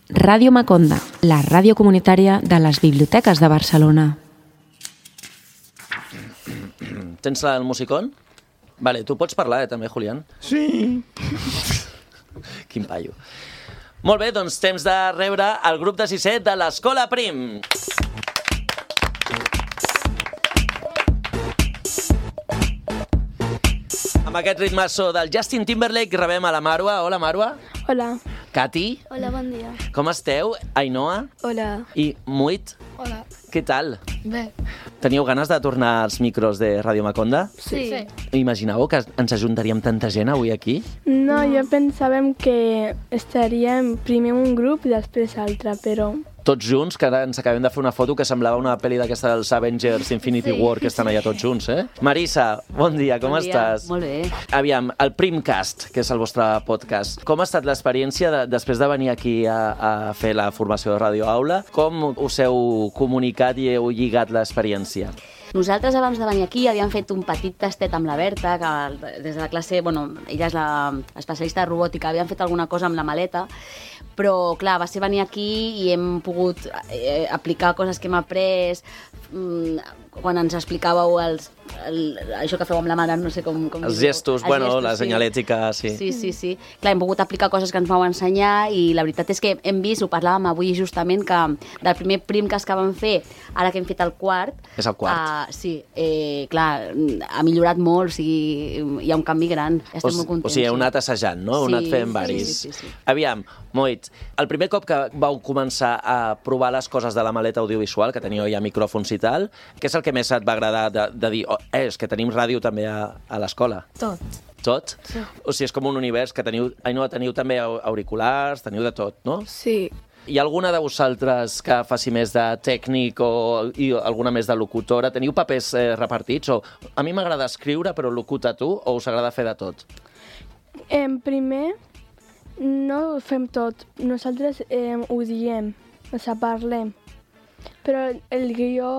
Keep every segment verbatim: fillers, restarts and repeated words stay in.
Ràdio Maconda, la ràdio comunitària de les biblioteques de Barcelona. Tens el musicón? Vale, tu pots parlar, eh, també, Julián? Sí. Quin paio. Molt bé, doncs temps de rebre el grup de sisè de l'Escola Prim. Amb aquest ritmasso del Justin Timberlake rebem a la Marwa. Hola, Marwa. Hola. Cati. Hola, bon dia. Com esteu? Ainhoa. Hola. I Muit. Hola. Què tal? Bé. Teníeu ganes de tornar als micros de Ràdio Maconda? Sí. sí. Imaginàveu que ens ajuntaríem tanta gent avui aquí? No, no, jo pensàvem que estaríem primer un grup i després altre, però... Tots junts, que ara ens acabem de fer una foto que semblava una pel·li d'aquesta dels Avengers Infinity sí. War, que estan allà tots junts, eh? Marisa, bon dia, com bon dia. estàs? Molt bé. Aviam, el Primcast, que és el vostre podcast, com ha estat l'experiència de, després de venir aquí a, a fer la formació de Ràdio Aula? Com us heu comunicat i heu lligat l'experiència? Nosaltres, abans de venir aquí, havíem fet un petit tastet amb la Berta, que des de la classe, bueno, ella és l'especialista de robòtica, havíem fet alguna cosa amb la maleta, però, clar, va ser venir aquí i hem pogut eh, aplicar coses que hem après, mm, quan ens explicàveu els, el, això que feu amb la mare, no sé com... com els gestos, bueno, gestos, la sí. senyalètica, sí. Sí, sí, sí. Clar, hem pogut aplicar coses que ens vau ensenyar i la veritat és que hem vist, ho parlàvem avui justament, que del primer Primcast que vam fer, ara que hem fet el quart... És el quart. Uh, sí, eh, clar, ha millorat molt, o sigui, hi ha un canvi gran, estem o, molt contents. O sigui, heu anat assajant, no? Heu sí, anat fent varis. Sí, sí, sí, sí. Aviam, Moit, el primer cop que vau començar a provar les coses de la maleta audiovisual, que teníeu ja micròfons i tal, què és el que més et va agradar de, de dir, oh, eh, és que tenim ràdio també a, a l'escola? Tot. Tot? Sí. O sigui, és com un univers que teniu... Ai, no, teniu també auriculars, teniu de tot, no? Sí. Hi ha alguna de vosaltres que faci més de tècnic o i alguna més de locutora? Teniu papers eh, repartits? O a mi m'agrada escriure, però locuta tu, o us agrada fer de tot? En primer, no ho fem tot. Nosaltres eh, ho diem, o sigui, parlem. Però el guió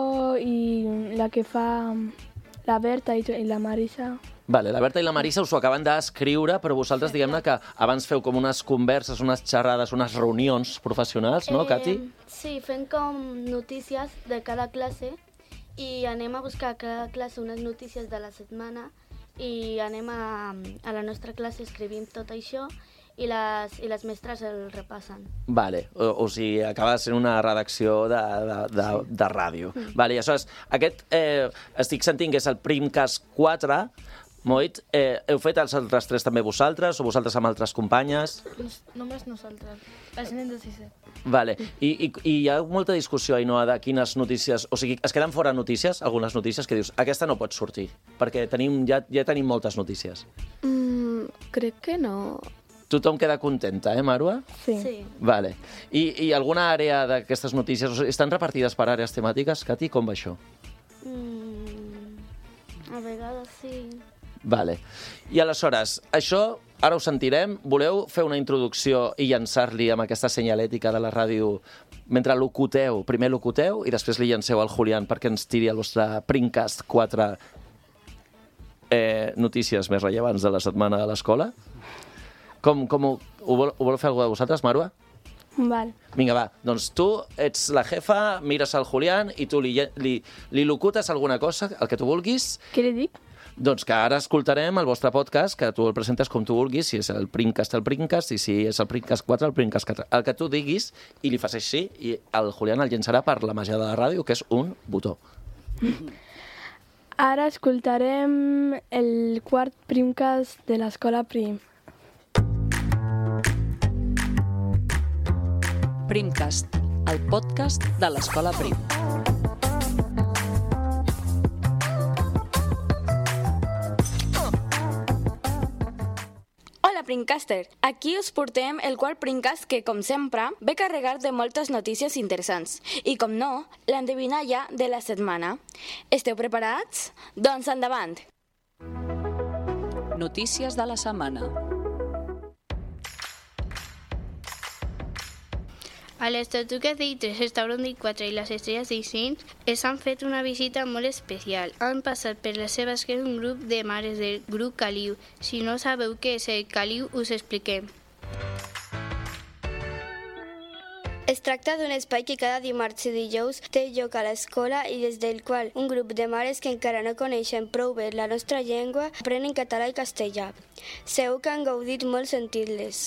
i la que fa la Berta i, i la Marisa... Vale, la Berta i la Marisa us ho acaben d'escriure, però vosaltres, diguem-ne, que abans feu com unes converses, unes xerrades, unes reunions professionals, no, Cati? Eh, sí, fem com notícies de cada classe i anem a buscar a cada classe unes notícies de la setmana i anem a, a la nostra classe, escrivim tot això i les, i les mestres el repassen. Vale, o, o sigui, acaba sent una redacció de, de, de, de ràdio. Mm. Vale, i aleshores, aquest eh, estic sentint que és el Primcast quatre. Moit, eh, heu fet els altres tres també vosaltres o vosaltres amb altres companyes? Només nosaltres, els nens de sisè. Vale, I, i, i hi ha molta discussió, Ainhoa, de quines notícies... O sigui, es queden fora notícies, algunes notícies, que dius, aquesta no pot sortir, perquè tenim, ja, ja tenim moltes notícies. Mm, crec que no. Tothom queda contenta, eh, Marwa? Sí. sí. Vale. I, I alguna àrea d'aquestes notícies... O sigui, estan repartides per àrees temàtiques? Cati, com va això? Mm, a vegades sí. Vale. I aleshores, això ara ho sentirem. Voleu fer una introducció i llançar-li amb aquesta senyalètica de la ràdio mentre locuteu? Primer locuteu i després li llanceu al Julián perquè ens tiri el vostre Primcast quatre eh, notícies més rellevants de la setmana de l'escola? Com, com ho, ho, vol, ho vol fer algú de vosaltres, Marwa? Val. Vinga, va. Doncs tu ets la jefa, mires al Julián i tu li, li, li locutes alguna cosa, el que tu vulguis. Què li dic? Doncs que ara escoltarem el vostre podcast, que tu el presentes com tu vulguis, si és el Primcast, el Primcast, i si és el Primcast quatre, el Primcast quatre. El que tu diguis, i li fas així, i el Julián el llençarà per la màgia de la ràdio, que és un botó. Ara escoltarem el quart Primcast de l'Escola Prim. Primcast, el podcast de l'Escola Prim. Hola, Primcaster! Aquí us portem el quart Primcast que, com sempre, ve carregat de moltes notícies interessants. I, com no, l'endevinalla de la setmana. Esteu preparats? Doncs endavant! Notícies de la setmana. A les Tortugues Day tres, Restaurant Day quatre i les Estrelles Day cinc es han fet una visita molt especial. Han passat per la seva esquena un grup de mares del grup Caliu. Si no sabeu què és el Caliu, us expliquem. Es tracta d'un espai que cada dimarts i dijous té lloc a l'escola i des del qual un grup de mares que encara no coneixen prou bé la nostra llengua aprenen català i castellà. Segur que han gaudit molt sentint-les.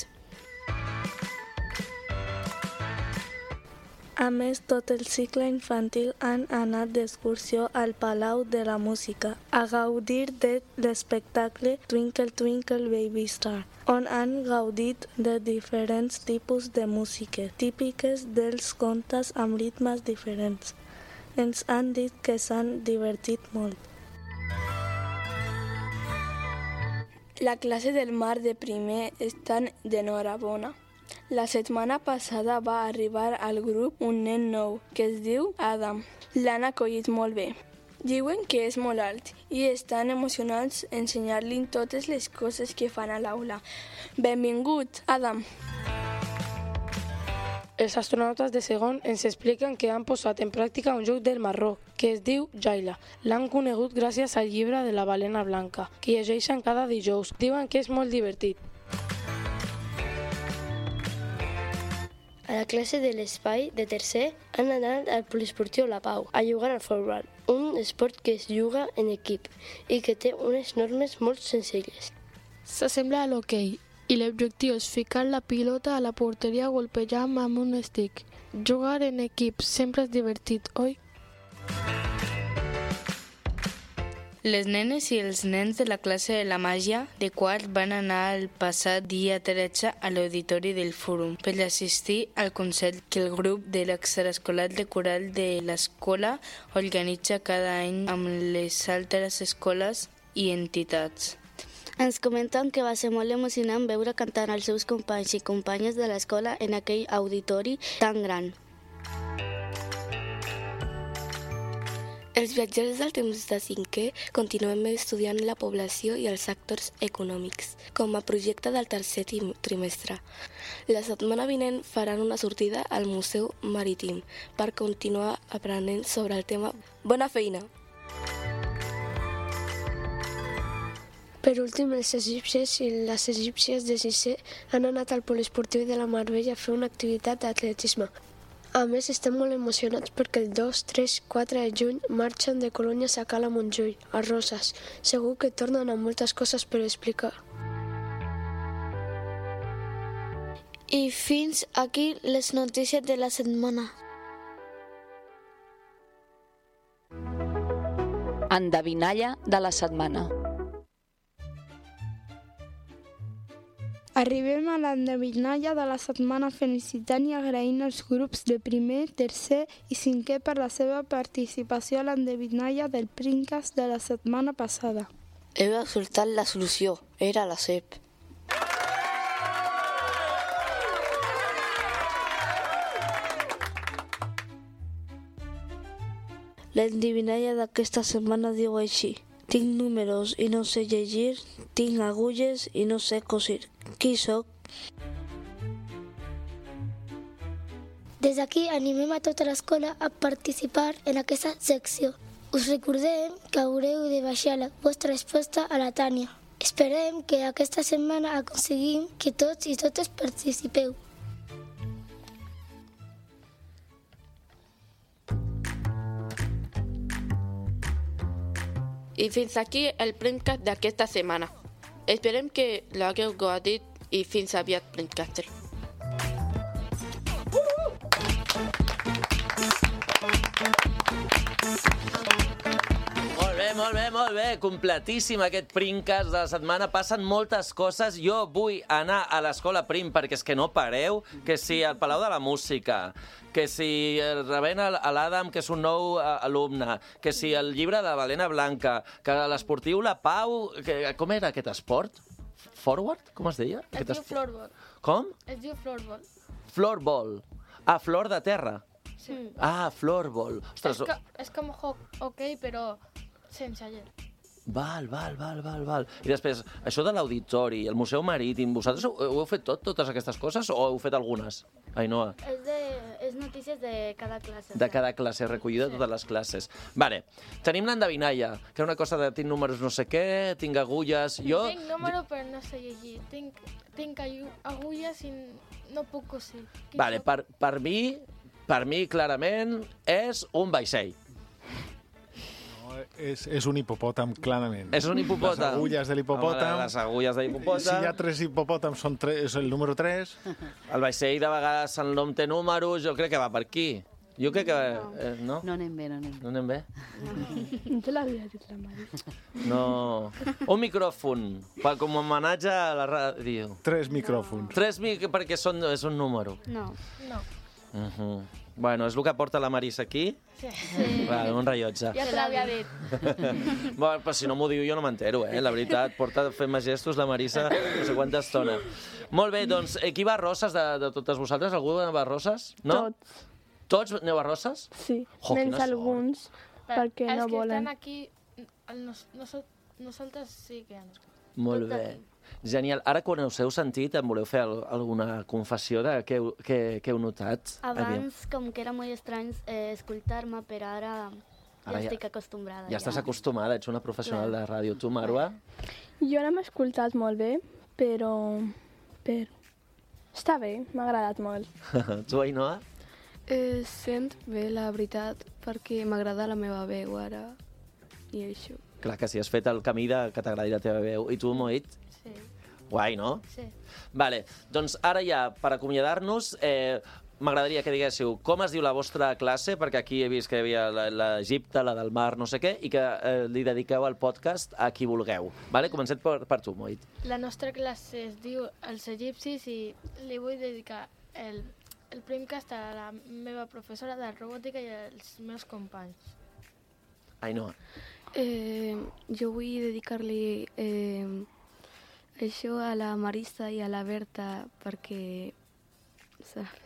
A més, tot el cicle infantil han anat d'excursió al Palau de la Música a gaudir de l'espectacle Twinkle Twinkle Baby Star, on han gaudit de diferents tipus de música, típiques dels contes amb ritmes diferents. Ens han dit que s'han divertit molt. La classe del mar de primer estan d'enhorabona. La setmana passada va arribar al grup un nen nou que es diu Adam. L'han acollit molt bé. Diuen que és molt alt i estan emocionats ensenyar-li totes les coses que fan a l'aula. Benvingut, Adam! Els astronautes de segon ens expliquen que han posat en pràctica un joc del marró que es diu Jaila. L'han conegut gràcies al llibre de la balena blanca, que llegeixen cada dijous. Diuen que és molt divertit. A la classe de l'espai de tercer han anat al poliesportiu La Pau a jugar al floorball, un esport que es juga en equip i que té unes normes molt senzilles. S'assembla a l'hoquei i l'objectiu és ficar la pilota a la porteria golpejant amb un stick. Jugar en equip sempre és divertit, oi? Les nenes i els nens de la classe de la màgia de quart van anar el passat dia tretze a l'auditori del Fòrum per assistir al concert que el grup de l'extraescolar de coral de l'escola organitza cada any amb les altres escoles i entitats. Ens comenten que va ser molt emocionant veure cantant els seus companys i companyes de l'escola en aquell auditori tan gran. Els viatgers del temps de cinquè continuem estudiant la població i els sectors econòmics com a projecte del tercer trimestre. La setmana vinent faran una sortida al Museu Marítim per continuar aprenent sobre el tema. Bona feina! Per últim, els egipcis i les egípcies de sisè han anat al poliesportiu de la Mar Bella a fer una activitat d'atletisme. A més, estem molt emocionats perquè el dos, tres, quatre de juny marxen de colònies a Cala Montjuïc, a Roses. Segur que tornen amb moltes coses per explicar. I fins aquí les notícies de la setmana. Endevinalla de la setmana. Arribem a l'endevinalla de la setmana felicitant i agraint als grups de primer, tercer i cinquè per la seva participació a l'endevinalla del Princast de la setmana passada. Heu acertat la solució, era la C E P. L'endevinalla d'aquesta setmana diu així: tinc números i no sé llegir, tinc agulles i no sé cosir. Qui sóc? Des d'aquí animem a tota l'escola a participar en aquesta secció. Us recordem que haureu de baixar la vostra resposta a la Tània. Esperem que aquesta setmana aconseguim que tots i totes participeu. I fins aquí el Printcast d'aquesta setmana. Esperem que l'hagueu gaudit i fins aviat, Printcaster. Molt bé, molt bé, molt bé. Completíssim aquest Primcast de la setmana. Passen moltes coses. Jo vull anar a l'escola Prim perquè és que no pareu, que si al Palau de la Música, que si rebent a l'Adam, que és un nou alumne, que si el llibre de Balena Blanca, que l'esportiu La Pau... Que, com era aquest esport? Forward? Com es deia? Es diu floorball. Com? Es diu floorball. Floorball. Ah, flor de terra. Sí. Ah, floorball. Ostres. És, que, és com hoquei, però sense gel. Val, val, val, val, val. I després, això de l'auditori, el Museu Marítim, vosaltres ho, ho heu fet tot, totes aquestes coses, o heu fet algunes? Ainhoa. És, de, és notícies de cada classe. De cada classe, recollida de totes les classes. Vale, tenim l'endevinalla, que era una cosa de tinc números no sé què, tinc agulles... Jo... Tinc número però no sé llegir. Tinc, tinc agulles i no puc coser. Vale, per, per mi, per mi, clarament, és un vaixell. No, és, és un hipopòtam, clarament. És un hipopòtam. Les agulles de l'hipopòtam. Les agulles de l'hipopòtam. Si hi ha tres hipopòtams, són tres, és el número tres. El vaixell, de vegades, el nom té números, jo crec que va per aquí. Jo crec que... Eh, no? No anem bé, no anem bé. No anem bé? No te l'havia dit la Marisa. No. Un micròfon, per, com a homenatge a la ràdio. Tres micròfons. Tres mic perquè són, és un número. No. No. Uh -huh. Bueno, és el que porta la Marisa aquí? Sí. Vale, un rellotge. Ja te l'havia dit. Bueno, però si no m'ho diu jo no m'entero, eh? La veritat, porta fent gestos la Marisa no sé quanta estona. Molt bé, doncs, qui va a Roses de, de totes vosaltres? Algú va a Roses? No? Tots. Tots aneu a Roses? Sí, Jo, menys quina sort. alguns, perquè no Els que volen. estan aquí, el nos, nos, nosaltres sí que anem. Molt bé. Genial. Ara, quan us heu sentit, em voleu fer al- alguna confessió de què, heu- què, què heu notat? Aviam. Abans, com que era molt estrany eh, escoltar-me, però ara, Ara ja ja- estic acostumbrada. Ja estàs acostumada, ets una professional de ràdio. Tu, Marwa? Jo no m'he escoltat molt bé, però... però... Està bé, m'ha agradat molt. Tu, Ainhoa? Eh, sent bé, la veritat, perquè m'agrada la meva veu ara i això. Clar que sí, has fet el camí de que t'agradi la teva veu. I tu, Moit? Sí. Guai, no? Sí. Vale, doncs ara ja, per acomiadar-nos, eh, m'agradaria que diguéssiu com es diu la vostra classe, perquè aquí he vist que hi havia la- l'Egipte, la del mar, no sé què, i que eh, li dediqueu el podcast a qui vulgueu. Vale? Comencem per, per tu, Moit. La nostra classe es diu Els egipcis i li vull dedicar el, el Primcast a la meva professora de robòtica i als meus companys. Ainhoa. Eh, jo vull dedicar-li eh, això a la Marisa i a la Berta perquè... Saps?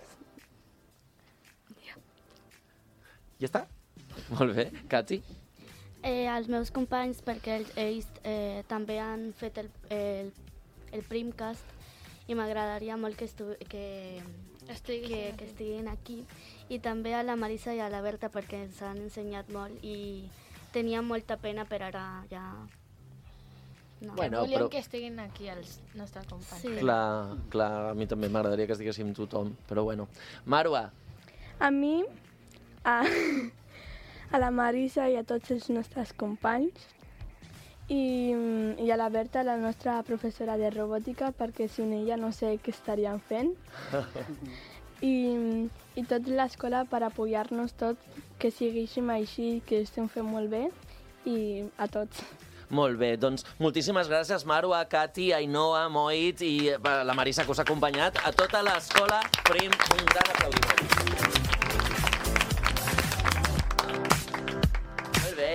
Ja està? Molt bé. Cati? Eh, als meus companys, perquè ells, ells eh, també han fet el, el, el Primcast i m'agradaria molt que, estu que, Estiguin que, aquí. que estiguin aquí. I també a la Marisa i a la Berta perquè ens han ensenyat molt i tenia molta pena, però ara ja... No. Bueno, Volíem però- que estiguin aquí els nostres companys. Sí. Clar, clar, a mi també m'agradaria que estiguéssim tothom, però bueno. Marwa, A mi, a, a la Marisa i a tots els nostres companys i, i a la Berta, la nostra professora de robòtica, perquè sin ella no sé què estaríem fent. I, i tot l'escola per apoyar-nos tot, que seguíssim així, que estem fent molt bé, i a tots. molt bé. Doncs moltíssimes gràcies, Marwa, Cati, Ainhoa, Moit i eh, la Marisa, que us ha acompanyat. A tota l'escola, Prim, un gran aplaudiment. Molt bé.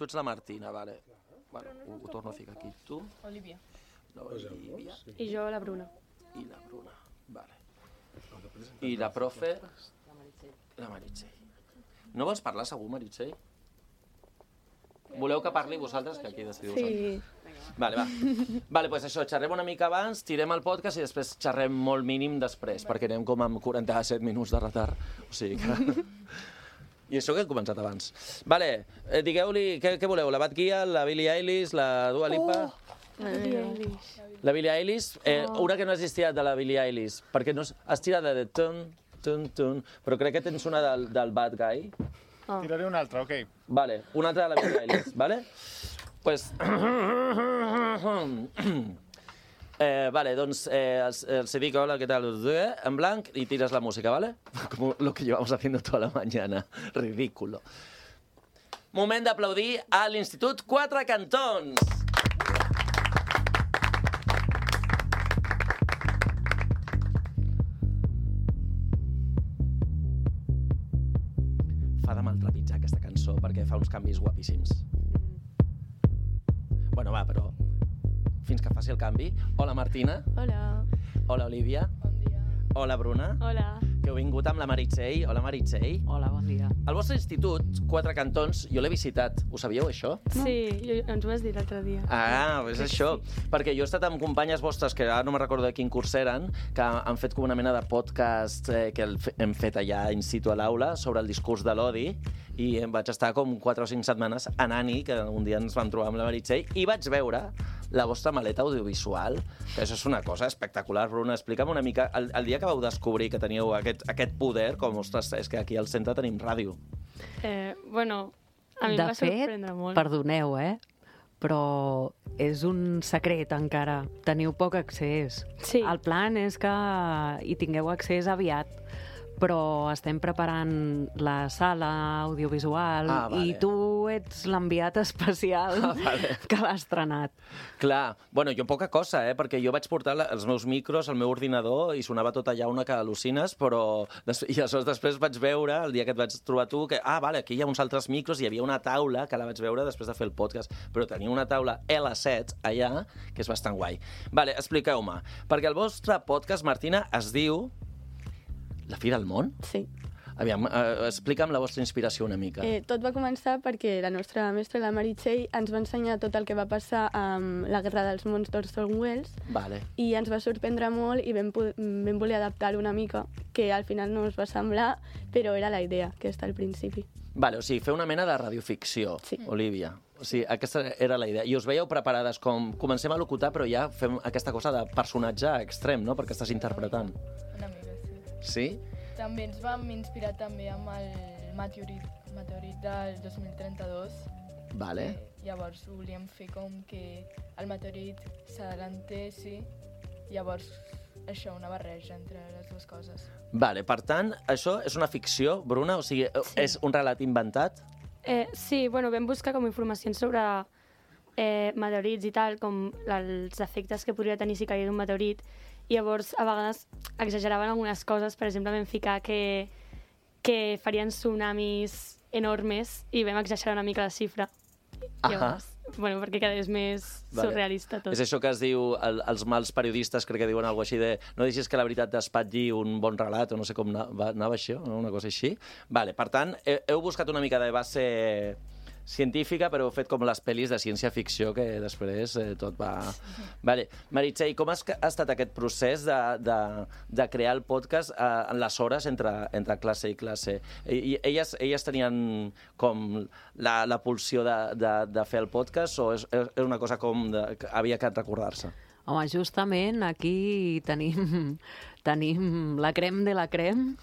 Tu ets la Martina, vale. Bueno, ho, ho torno a ficar aquí. Tu? Olivia. L'Olivia. I jo, la Bruna. I la Bruna, vale. I la profe? La Meritxell. No vols parlar segur, Meritxell? Voleu que parli vosaltres? Que aquí decidiu vosaltres. Sí. Vale, va. Vale, doncs això, xerrem una mica abans, tirem el podcast i després xerrem molt mínim després, perquè anem com amb quaranta-set minuts de retard. O sigui que... I això que hem començat abans. Vale, eh, digueu-li, què, què voleu? La Bad Gia, la Billie Eilish, la Dua Lipa? Oh, la Billie Eilish. La Billie Eilish? Eh, Oh. Una que no has estirat de la Billie Eilish, perquè no has, has tirat de tun, tun, tun, però crec que tens una del, del Bad Guy. Oh. Tiraré una altra, ok. Vale, una altra de la Billie Eilish, vale? Pues... eh, vale, doncs eh, els, els dic hola, què tal? En blanc i tires la música, vale? Como lo que llevamos haciendo toda la mañana. Ridículo. Moment d'aplaudir a l'Institut Quatre Cantons. Fa de mal trepitjar aquesta cançó perquè fa uns canvis guapíssims. Bueno, va, però fins que faci el canvi. Hola, Martina. Hola. Hola, Olivia. Bon dia. Hola, Bruna. Hola. Que heu vingut amb la Meritxell. Hola, Meritxell. Hola, bon dia. El vostre institut, Quatre Cantons, jo l'he visitat. Ho sabíeu, això? Sí, jo, ens ho vas dir l'altre dia. Ah, és això. Perquè jo he estat amb companyes vostres, que ara no me recordo de quin curs eren, que han fet com una mena de podcast eh, que hem fet allà in situ a l'aula sobre el discurs de l'odi, i em vaig estar com quatre o cinc setmanes anant-hi, que un dia ens vam trobar amb la Meritxell, i vaig veure la vostra maleta audiovisual, que això és una cosa espectacular. Bruna, explica'm una mica, el, el dia que vau descobrir que teníeu aquest, aquest poder, com, ostres, és que aquí al centre tenim ràdio. Eh, bueno, a mi de em va fet, sorprendre molt. perdoneu, eh? Però és un secret encara. Teniu poc accés. Sí. El plan és que hi tingueu accés aviat, però estem preparant la sala audiovisual Ah, vale. i tu ets l'enviat especial Ah, vale. que l'ha estrenat. Clar, bueno, jo poca cosa, eh? Perquè jo vaig portar la, els meus micros, el meu ordinador, i sonava tot allà una que al·lucines, però... Des, I aleshores després vaig veure, el dia que et vaig trobar tu, que, ah, vale, aquí hi ha uns altres micros, i hi havia una taula, que la vaig veure després de fer el podcast, però tenia una taula L set allà, que és bastant guai. Vale, expliqueu-me, perquè el vostre podcast, Martina, es diu La fi del món? Sí. Aviam, eh, explica'm la vostra inspiració una mica. Eh, tot va començar perquè la nostra mestra, la Meritxell, ens va ensenyar tot el que va passar amb la Guerra dels Mons d'Orson Welles, Vale. i ens va sorprendre molt i vam, vam voler adaptar-ho una mica, que al final no ens va semblar, però era la idea, que està al principi. Vale, o sigui, fer una mena de radioficció, sí. Olivia. O sigui, aquesta era la idea. I us veieu preparades com... Comencem a locutar, però ja fem aquesta cosa de personatge extrem, no?, perquè estàs interpretant. Una mica, sí. Sí? També ens vam inspirar també amb el meteorit, meteorit del dos mil trenta-dos. Vale. Que llavors volíem fer com que el meteorit s'adelantés, sí. Llavors, això, una barreja entre les dues coses. Vale, per tant, això és una ficció, Bruna? O sigui, sí. És un relat inventat? Eh, sí, bueno, vam buscar com informacions sobre eh, meteorits i tal, com els efectes que podria tenir si caigués un meteorit, i llavors a vegades exageraven algunes coses. Per exemple, vam ficar que, que farien tsunamis enormes i vam exagerar una mica la xifra. Ahà. Llavors, bueno, perquè quedés més Vale. surrealista tot. És això que es diu, el, els mals periodistes crec que diuen alguna cosa així de no deixis que la veritat t'espatlli un bon relat, o no sé com anava, anava això, una cosa així. Vale, per tant, he, heu buscat una mica de base científica, però heu fet com les pel·lis de ciència-ficció, que després eh, tot va... Vale. Meritxell, com ha estat aquest procés de, de, de crear el podcast eh, en les hores entre, entre classe i classe? I, elles, elles tenien com la, la pulsió de, de, de fer el podcast, o és, és una cosa com de, que havia que recordar-se? Home, justament aquí tenim, tenim la crem de la crem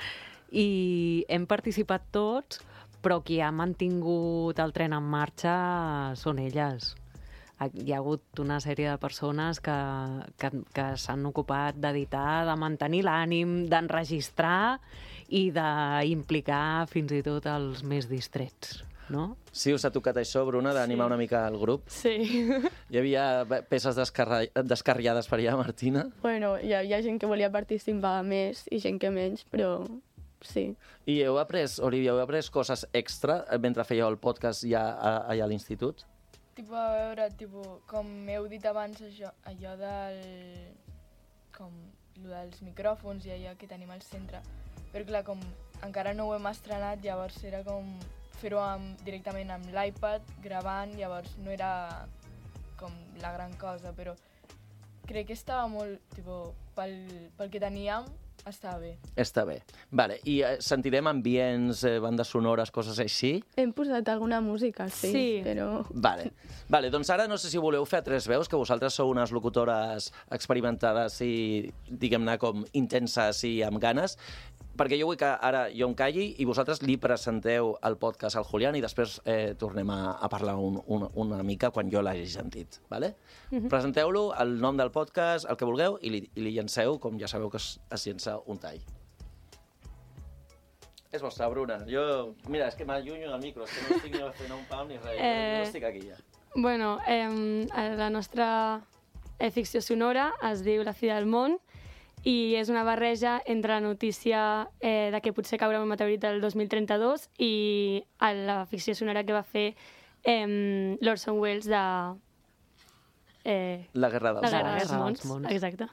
i hem participat tots, però qui ha mantingut el tren en marxa són elles. Hi ha hagut una sèrie de persones que, que, que s'han ocupat d'editar, de mantenir l'ànim, d'enregistrar i d'implicar fins i tot els més distrets, no? Sí, us ha tocat això, Bruna, d'animar sí. una mica el grup? Sí. Hi havia peces descarri... descarriades per allà, Martina? Bueno, hi ha, hi ha gent que volia participar més i gent que menys, però sí. I heu après, Olivia, heu après coses extra mentre fèieu el podcast ja allà a l'institut? Tipo, a veure, tipo, com heu dit abans, això, allò del... com lo dels micròfons i allò que tenim al centre. Però clar, com encara no ho hem estrenat, llavors era com fer-ho directament amb l'iPad, gravant, llavors no era com la gran cosa, però crec que estava molt, tipo, pel, pel que teníem, està bé. Està bé. Vale. I eh, sentirem ambients, eh, bandes sonores, coses així? Hem posat alguna música, sí, sí. però... Vale. Vale, doncs ara no sé si voleu fer a tres veus, que vosaltres sou unes locutores experimentades i, diguem-ne, com intenses i amb ganes, perquè jo vull que ara jo em calli i vosaltres li presenteu el podcast al Julián i després eh, tornem a, a parlar un, un, una mica quan jo l'hagi sentit. Vale? Mm-hmm. Presenteu-lo, el nom del podcast, el que vulgueu, i li, i li llanceu, com ja sabeu que es, es llença un tall. És vostra, Bruna. Jo, mira, és que m'allunyo del micro, és que no estic ni fent un pam ni res, eh... no estic aquí ja. Bueno, eh, la nostra eh, ficció sonora es diu La fi del món, i és una barreja entre la notícia eh, de que potser caurà un meteorit el dos mil trenta-dos i la ficció sonora que va fer eh, l'Orson Welles de... Eh, la Guerra dels, la guerra mons. dels mons. mons. Exacte.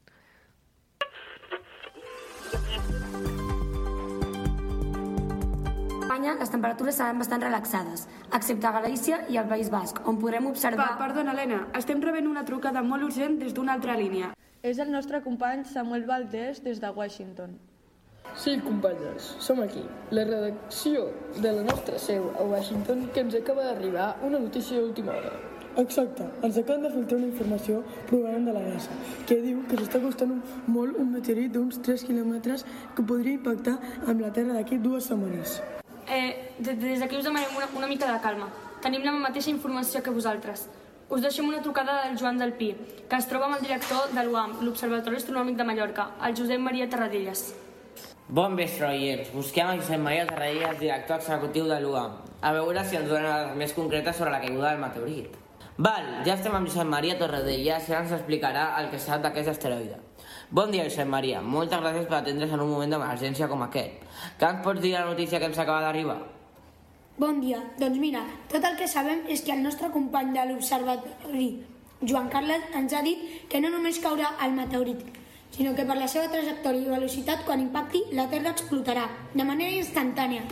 A Espanya les temperatures seran bastant relaxades, excepte a Galícia i al País Basc, on podrem observar... Pa, perdona, Helena, estem rebent una trucada molt urgent des d'una altra línia. És el nostre company Samuel Valdés des de Washington. Sí, companyes, som aquí, la redacció de la nostra seu a Washington, que ens acaba d'arribar una notícia d'última hora. Exacte, ens acaben de filtrar una informació provenent de la NASA, que diu que s'està costant molt un meteorit d'uns tres quilòmetres que podria impactar amb la Terra d'aquí dues setmanes. Eh, des d'aquí us demanem una, una mica de calma. Tenim la mateixa informació que vosaltres. Us deixem una trucada del Joan del Pi, que es troba amb el director de l'U A M, l'Observatori Astronòmic de Mallorca, el Josep Maria Terradellas. Bon vespre, oients. Busquem el Josep Maria Terradellas, director executiu de l'U A M, a veure si ens donen dades més concretes sobre la caiguda del meteorit. Val, ja estem amb Josep Maria Terradellas i ara ens explicarà el que sap d'aquest asteroide. Bon dia, Josep Maria. Moltes gràcies per atendre's en un moment d'emergència com aquest. Què ens pots dir la notícia que ens acaba d'arribar? Bon dia. Doncs mira, tot el que sabem és que el nostre company de l'Observatori, Joan Carles, ens ha dit que no només caurà el meteorit, sinó que per la seva trajectòria i velocitat, quan impacti, la Terra explotarà, de manera instantània.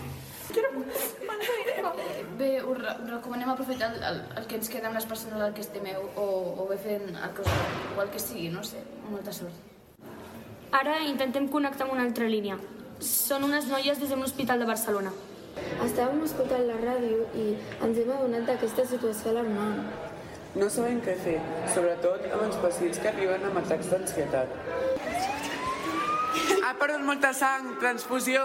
Bé, us recomanem aprofitar el, el, el que ens queda amb les persones al que estimeu o, o bé fent el que, o el que sigui, no sé, molta sort. Ara intentem connectar amb una altra línia. Són unes noies des d'un hospital de Barcelona. Estàvem escoltant la ràdio i ens hem adonat d'aquesta situació alarmant. No sabem què fer, sobretot amb els pacients que arriben amb atacs d'ansietat. Ha perdut molta sang, transfusió.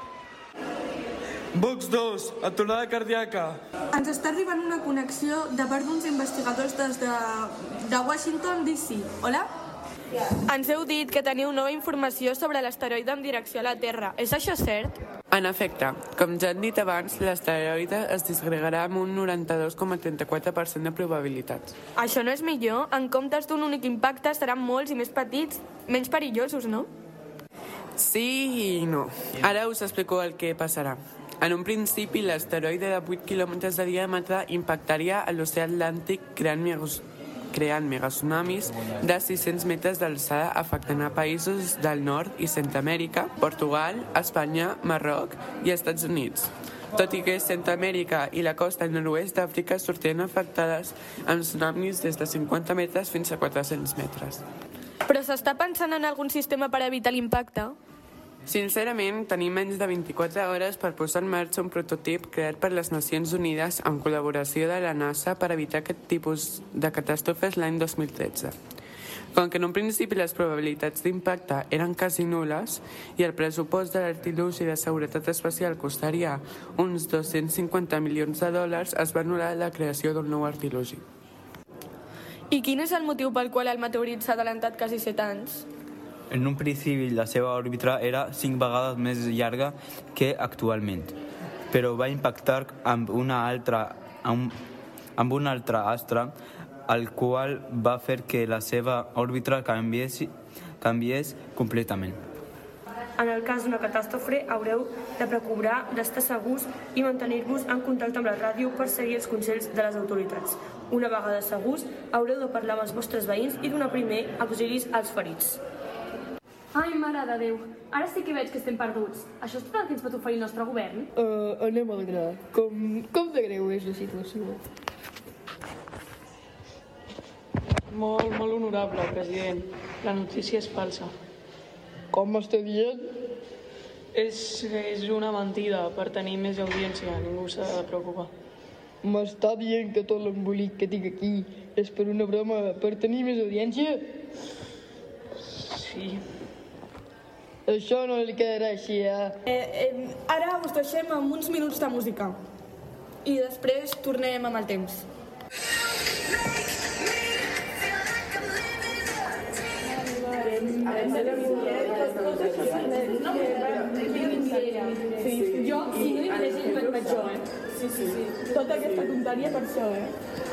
Vox dos, aturada cardíaca. Ens està arribant una connexió de part d'uns investigadors des de, de Washington, D C. Hola? Ens heu dit que teniu nova informació sobre l'asteroide en direcció a la Terra. És això cert? En efecte, com ja han dit abans, l'asteroide es disgregarà amb un noranta-dos coma trenta-quatre per cent de probabilitats. Això no és millor? En comptes d'un únic impacte seran molts i més petits, menys perillosos, no? Sí i no. Ara us explico el que passarà. En un principi, l'asteroide de vuit quilòmetres de diàmetre impactaria a l'oceà Atlàntic creant megas... creant megatsunamis de sis-cents metres d'alçada afectant a països del nord i Centreamèrica, Portugal, Espanya, Marroc i Estats Units. Tot i que Centreamèrica i la costa nord-oest d'Àfrica sortiran afectades amb tsunamis des de cinquanta metres fins a quatre-cents metres. Però s'està pensant en algun sistema per evitar l'impacte? Sincerament, tenim menys de vint-i-quatre hores per posar en marxa un prototip creat per les Nacions Unides en col·laboració de la NASA per evitar aquest tipus de catàstrofes l'any dos mil tretze. Com que en un principi les probabilitats d'impacte eren quasi nules i el pressupost de l'artilugi de seguretat espacial costaria uns dos-cents cinquanta milions de dòlars, es va anul·lar la creació d'un nou artilugi. I quin és el motiu pel qual el meteorit s'ha adelantat quasi set anys? En un principi la seva òrbita era cinc vegades més llarga que actualment, però va impactar amb una altra amb, amb un altre astre, el qual va fer que la seva òrbita canviés, canviés completament. En el cas d'una catàstrofe, haureu de procurar d'estar segurs i mantenir-vos en contacte amb la ràdio per seguir els consells de les autoritats. Una vegada segurs, haureu de parlar amb els vostres veïns i donar primer auxilis als ferits. Ai, mare de Déu, ara sí que veig que estem perduts. Això és tot el que ens pot oferir el nostre govern? Uh, anem al gra. Com, com de greu és la situació? Molt, molt honorable, president. La notícia és falsa. Com m'està dient? És, és una mentida per tenir més audiència, ningú s'ha de preocupar. M'està dient que tot l'embolic que tinc aquí és per una broma per tenir més audiència? Sí. Això no li quedarà així, eh? eh, eh ara us deixem amb uns minuts de música i després tornem amb el temps. Sí, jo, si no hi ha gent, vaig vaig jo, eh? Sí, sí, sí. Tota aquesta tonteria per això, eh?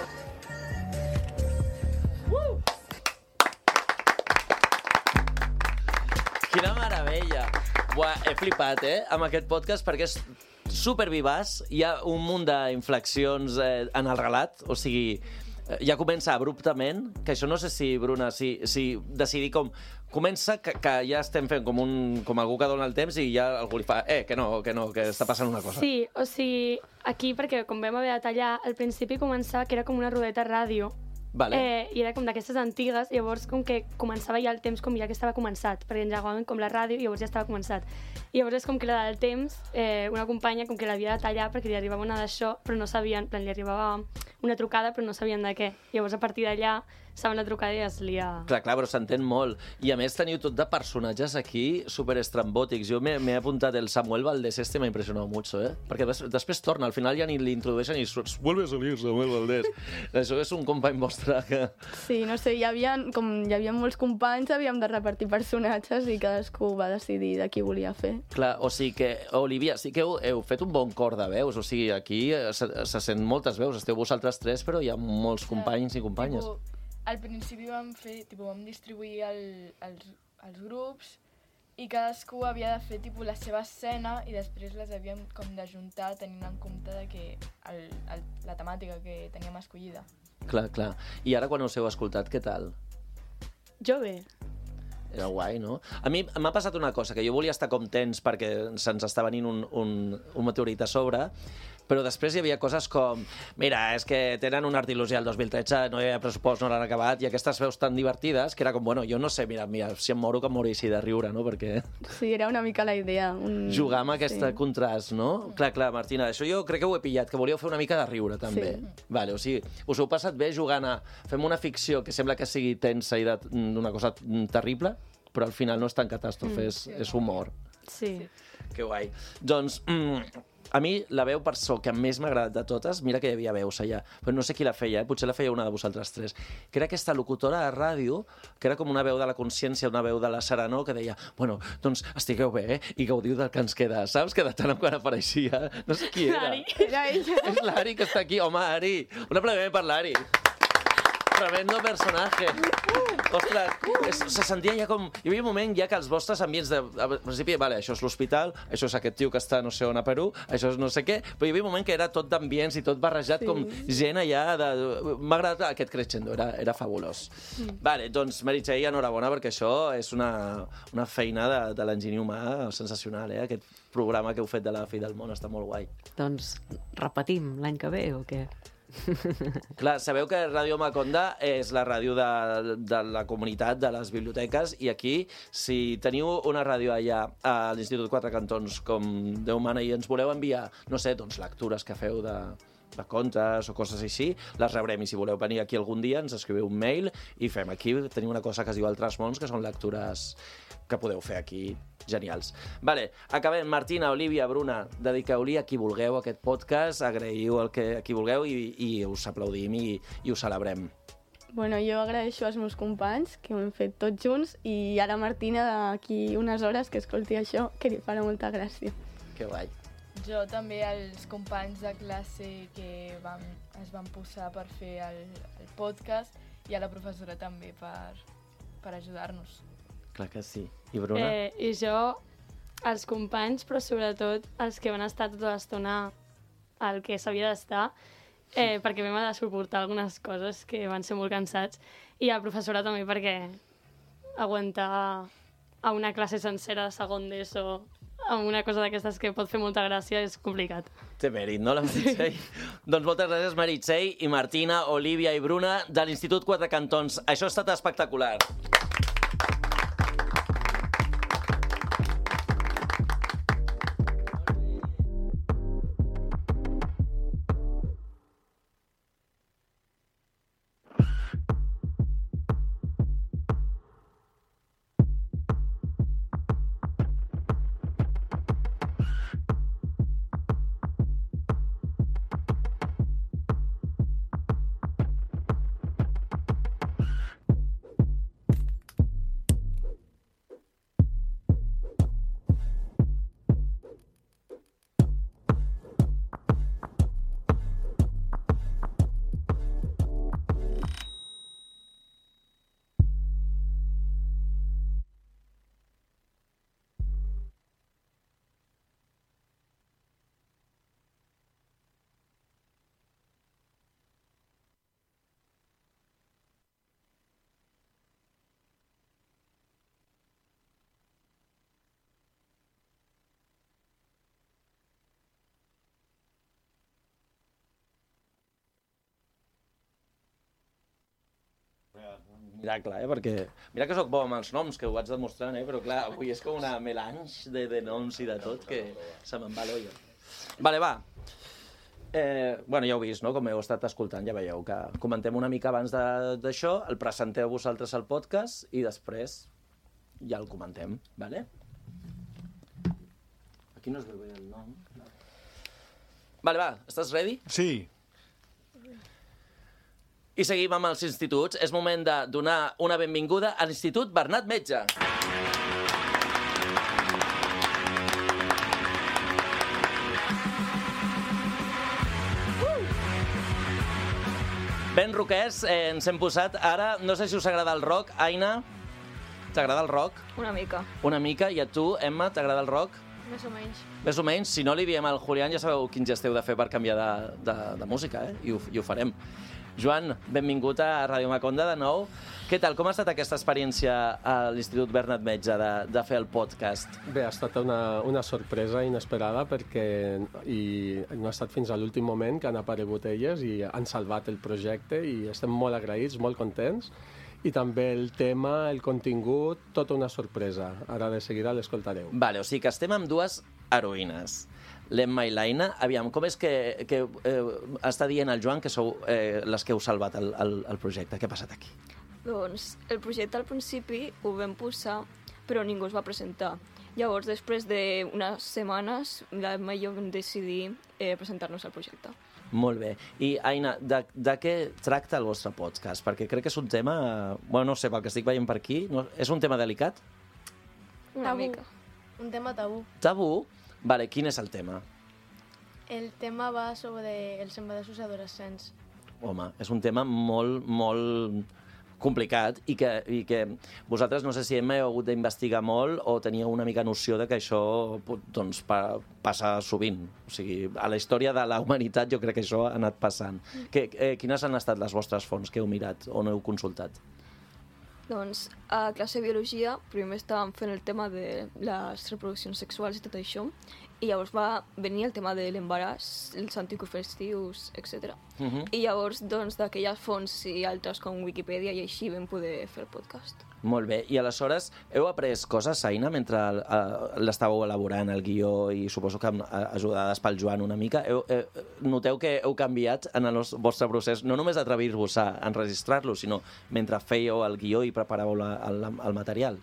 Quina meravella! Buah, he flipat, eh, amb aquest podcast perquè és supervivaç. Hi ha un munt d'inflexions eh, en el relat, o sigui, ja comença abruptament, que això no sé si, Bruna, si, si decidir com... Comença que, que ja estem fent com, un, com algú que dona el temps i ja algú li fa eh, que no, que no, que està passant una cosa. Sí, o sigui, aquí, perquè com vam haver de tallar, al principi començava que era com una rodeta ràdio, vale. eh, i era com d'aquestes antigues, llavors com que començava ja el temps com ja que estava començat, perquè engegaven com la ràdio i llavors ja estava començat. I llavors és com que la del temps, eh, una companya com que l'havia de tallar perquè li arribava una d'això, però no sabien, li arribava una trucada però no sabien de què. Llavors a partir d'allà saben la trucada i es lia... Clar, clar, però s'entén molt. I a més teniu tot de personatges aquí superestrambòtics. Jo m'he apuntat el Samuel Valdés, este m'ha impressionat mucho, eh? Perquè des, després torna, al final ja ni l'introdueixen i vuelve a salir Samuel Valdés. Això és un company vostre que... Sí, no sé, hi havia, com hi havia molts companys, havíem de repartir personatges i cadascú va decidir de qui volia fer. Clar, o sigui que, Olivia, sí que heu, heu fet un bon cor de veus, o sigui, aquí se, se sent moltes veus, esteu vosaltres tres, però hi ha molts companys i companyes. Tipo, al principi vam fer, tipo, vam distribuir el, els, els grups i cadascú havia de fer tipo, la seva escena i després les havíem com d'ajuntar tenint en compte de que el, el, la temàtica que teníem escollida. Clar, clar. I ara quan us heu escoltat, què tal? Jo bé. Era guai, no? A mi m'ha passat una cosa, que jo volia estar com tens perquè se'ns està venint un, un, un meteorit a sobre, però després hi havia coses com mira, és que tenen un artilusi el dos mil tretze, no hi havia pressupost, no l'han acabat, i aquestes veus tan divertides que era com, bueno, jo no sé, mira, mira si em moro que em moro així de riure, no? Perquè... Sí, era una mica la idea. Un... Jugar amb aquest sí. contrast, no? Clar, clar, Martina, això jo crec que ho he pillat, que volíeu fer una mica de riure, també. Sí. Vale, o sigui, us heu passat bé jugant a... Fem una ficció que sembla que sigui tensa i d'una cosa terrible, però al final no és tan catàstrofe, mm. és, és humor. Sí. Que guai. Doncs, mm, a mi la veu per so que més m'ha agradat de totes, mira que hi havia veus allà, però no sé qui la feia, eh? Potser la feia una de vosaltres tres, que era aquesta locutora de ràdio, que era com una veu de la consciència, una veu de la serenor, que deia, bueno, doncs estigueu bé, eh? I gaudiu del que ens queda, saps? Que de tant en quant apareixia. No sé qui era. L'Ari. Era ella. És l'Ari que està aquí. Home, Ari, un aplaudiment per l'Ari. Tremendo personatge. Ostres, es, se sentia ja com... Hi havia un moment ja que els vostres ambients de... Al principi, vale, això és l'hospital, això és aquest tio que està no sé on a Perú, això és no sé què, però hi havia un moment que era tot d'ambients i tot barrejat, sí. Com gent allà de... M'ha agradat aquest crescendo, era, era fabulós. Mm. Vale, doncs, Meritxell, enhorabona, perquè això és una, una feina de, de l'enginy humà sensacional, eh? Aquest programa que heu fet de la Fi del Món està molt guai. Doncs repetim l'any que ve o què? Clar, sabeu que Ràdio Maconda és la ràdio de, de la comunitat, de les biblioteques, i aquí, si teniu una ràdio allà a l'Institut Quatre Cantons com Déu mana i ens voleu enviar, no sé, doncs lectures que feu de, de contes o coses així, les rebrem, i si voleu venir aquí algun dia ens escriveu un mail i fem aquí, tenim una cosa que es diu Altres Mons, que són lectures que podeu fer aquí, genials. Vale, acabem. Martina, Olivia, Bruna, dediqueu-li a qui vulgueu aquest podcast, agraïu el que a qui vulgueu i, i us aplaudim i, i us celebrem. Bueno, jo agraeixo als meus companys, que ho hem fet tots junts, i a la Martina d'aquí unes hores que escolti això, que li farà molta gràcia. Que guai. Jo també als companys de classe que vam, es van posar per fer el, el podcast i a la professora també per, per ajudar-nos. Clar que sí. I Bruna? Eh, I jo als companys, però sobretot els que van estar tota l'estona al que s'havia d'estar, eh, perquè vam haver de suportar algunes coses que van ser molt cansats, i el professorat també perquè aguantar a una classe sencera de segon d'ESO amb una cosa d'aquestes que pot fer molta gràcia és complicat. Té mèrit, no, la Meritxell? Doncs moltes gràcies, Meritxell i Martina, Olivia i Bruna, de l'Institut Quatre Cantons. Això ha estat espectacular. Miracle, eh? Perquè... Mira que sóc bo amb els noms, que ho vaig demostrant, eh? Però clar, avui és com una melange de, de noms i de tot que se me'n va l'olla. Vale, va. Eh, bueno, ja heu vist, no? Com heu estat escoltant, ja veieu que comentem una mica abans d'això, el presenteu vosaltres al podcast i després ja el comentem, vale? Aquí no es veu bé el nom. Vale, va, estàs ready? Sí. I seguim amb els instituts. És moment de donar una benvinguda a l'Institut Bernat Metge. Ben roquers, eh, ens hem posat ara... No sé si us agrada el rock. Aina, t'agrada el rock? Una mica. Una mica. I a tu, Emma, t'agrada el rock? Més o menys. Més o menys. Si no li diem al Julián, ja sabeu quin gest heu de fer per canviar de, de, de música, eh? I ho, i ho farem. Joan, benvingut a Ràdio Maconda de nou. Què tal? Com ha estat aquesta experiència a l'Institut Bernat Metge de, de fer el podcast? Bé, ha estat una, una sorpresa inesperada perquè i no ha estat fins a l'últim moment que han aparegut elles i han salvat el projecte i estem molt agraïts, molt contents. I també el tema, el contingut, tota una sorpresa. Ara de seguida l'escoltareu. Vale, o sigui que estem amb dues heroïnes. L'Emma i l'Aina. Aviam, com és que, que eh, està dient el Joan que sou eh, les que heu salvat el, el, el projecte? Què ha passat aquí? Doncs el projecte al principi ho vam posar, però ningú es va presentar. Llavors, després d'unes setmanes, l'Emma i jo vam decidir eh, presentar-nos al projecte. Molt bé. I, Aina, de, de què tracta el vostre podcast? Perquè crec que és un tema... Bueno, no sé, pel que estic veient per aquí, no, és un tema delicat? Una tabú. mica. Un tema tabú. Tabú? Vale, quin és el tema? El tema va sobre els embarassos adolescents. Home, és un tema molt, molt complicat i que, i que vosaltres, no sé si hem hagut d'investigar molt o teníeu una mica noció de que això doncs, pa, passa sovint. O sigui, a la història de la humanitat jo crec que això ha anat passant. Que, eh, quines han estat les vostres fonts que heu mirat o no heu consultat? Doncs a classe de biologia primer estàvem fent el tema de les reproduccions sexuals i tot això, i llavors va venir el tema de l'embaràs, els anticonceptius, etcètera. Uh -huh. I llavors, doncs, d'aquelles fonts i altres com Wikipedia i així vam poder fer el podcast. Molt bé. I aleshores, heu après coses, Aina, mentre uh, l'estàveu elaborant, el guió, i suposo que ajudades pel Joan una mica, heu, eh, noteu que heu canviat en el vostre procés, no només d'atrevir-vos a enregistrar-lo, sinó mentre fèieu el guió i preparàveu la, el, el material?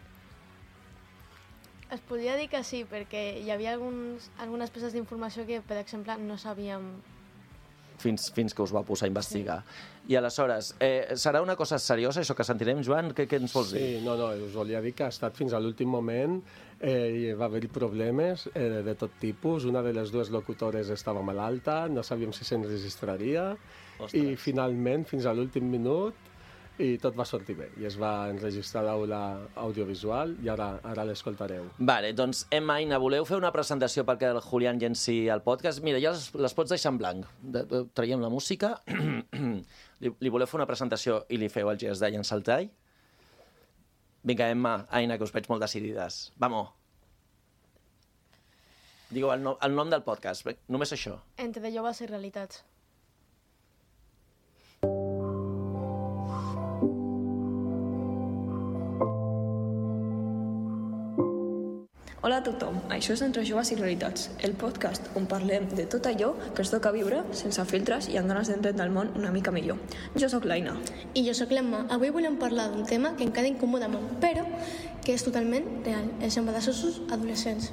Es podria dir que sí, perquè hi havia alguns, algunes peces d'informació que, per exemple, no sabíem... Fins, fins que us va posar a investigar. Sí. I aleshores, eh, serà una cosa seriosa, això que sentirem, Joan? Què, què ens vols dir? Sí, no, no, us volia dir que ha estat fins a l'últim moment, eh, va haver-hi problemes eh, de tot tipus. Una de les dues locutores estava malalta, no sabíem si s'enregistraria, i finalment, fins a l'últim minut, i tot va sortir bé. I es va enregistrar l'aula audiovisual i ara, ara l'escoltareu. Vale, doncs, Emma, Aina, voleu fer una presentació perquè el Julián llenci el podcast? Mira, ja les, les pots deixar en blanc. De, de, traiem la música. li, li voleu fer una presentació i li feu el gest de llençar el tall? Vinga, Emma, Aina, que us veig molt decidides. Vamos. Digueu el, no, el nom del podcast, només això. Entre de joves i realitats. Hola a tothom, això és Entre joves i realitats, el podcast on parlem de tot allò que ens toca viure sense filtres i amb ganes d'entendre el món una mica millor. Jo sóc l'Aina. I jo sóc l'Emma. Avui volem parlar d'un tema que encara incomoda molt, però que és totalment real, els embarassos adolescents.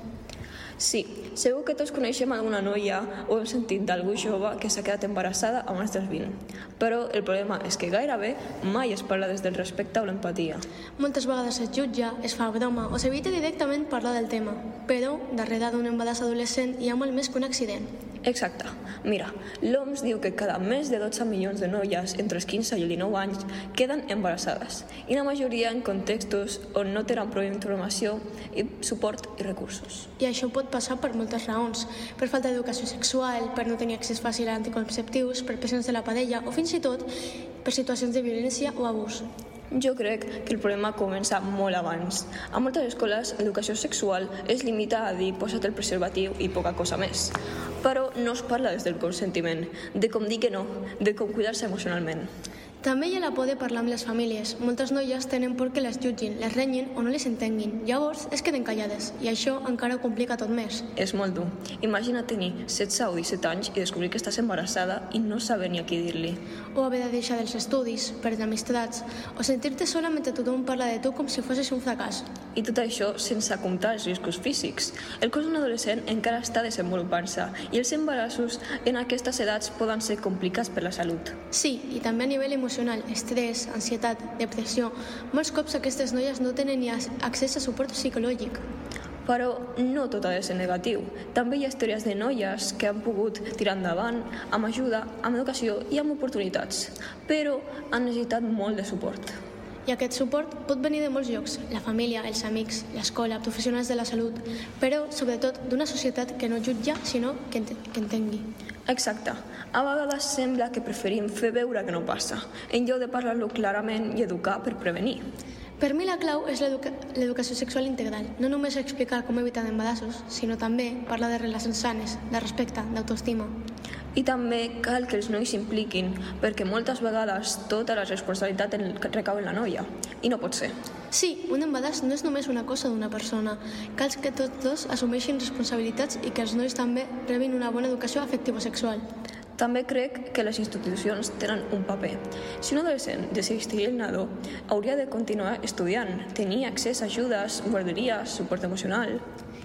Sí, segur que tots coneixem alguna noia o hem sentit d'algú jove que s'ha quedat embarassada abans dels vint. Però el problema és que gairebé mai es parla des del respecte o l'empatia. Moltes vegades es jutja, es fa broma o s'evita directament parlar del tema. Però darrere d'un embaràs adolescent hi ha molt més que un accident. Exacte. Mira, l'O M S diu que cada més de dotze milions de noies entre els quinze i els dinou anys queden embarassades, i la majoria en contextos on no tenen prou informació, i suport i recursos. I això pot passar per moltes raons, per falta d'educació sexual, per no tenir accés fàcil a anticonceptius, per pressions de la parella o fins i tot per situacions de violència o abús. Jo crec que el problema comença molt abans. A moltes escoles, l'educació sexual es limita a dir posa't el preservatiu i poca cosa més. Però no es parla des del consentiment, de com dir que no, de com cuidar-se emocionalment. També hi ha la por de parlar amb les famílies. Moltes noies tenen por que les jutgin, les renyin o no les entenguin. Llavors es queden callades i això encara ho complica tot més. És molt dur. Imagina tenir setze o disset anys i descobrir que estàs embarassada i no saber ni a qui dir-li. O haver de deixar dels estudis, perdre amistats, o sentir-te sola mentre tothom parla de tu com si fossis un fracàs. I tot això sense comptar els riscos físics. El cos d'un adolescent encara està desenvolupant-se i els embarassos en aquestes edats poden ser complicats per la salut. Sí, i també a nivell emocional, estrès, ansietat, depressió. Molts cops aquestes noies no tenen ni accés a suport psicològic. Però no tot ha de ser negatiu. També hi ha històries de noies que han pogut tirar endavant amb ajuda, amb educació i amb oportunitats, però han necessitat molt de suport. I aquest suport pot venir de molts llocs, la família, els amics, l'escola, professionals de la salut, però sobretot d'una societat que no jutja, sinó que, ent que entengui. Exacte. A vegades sembla que preferim fer veure que no passa, en lloc de parlar-lo clarament i educar per prevenir. Per mi la clau és l'educació sexual integral, no només explicar com evitar embarassos, sinó també parlar de relacions sanes, de respecte, d'autoestima. I també cal que els nois s'impliquin, perquè moltes vegades tota la responsabilitat recau en la noia, i no pot ser. Sí, un embaràs no és només una cosa d'una persona. Cal que tots dos assumeixin responsabilitats i que els nois també rebin una bona educació afectivo-sexual. També crec que les institucions tenen un paper. Si un adolescent decideix tenir el nadó, hauria de continuar estudiant, tenir accés a ajudes, guarderies, suport emocional.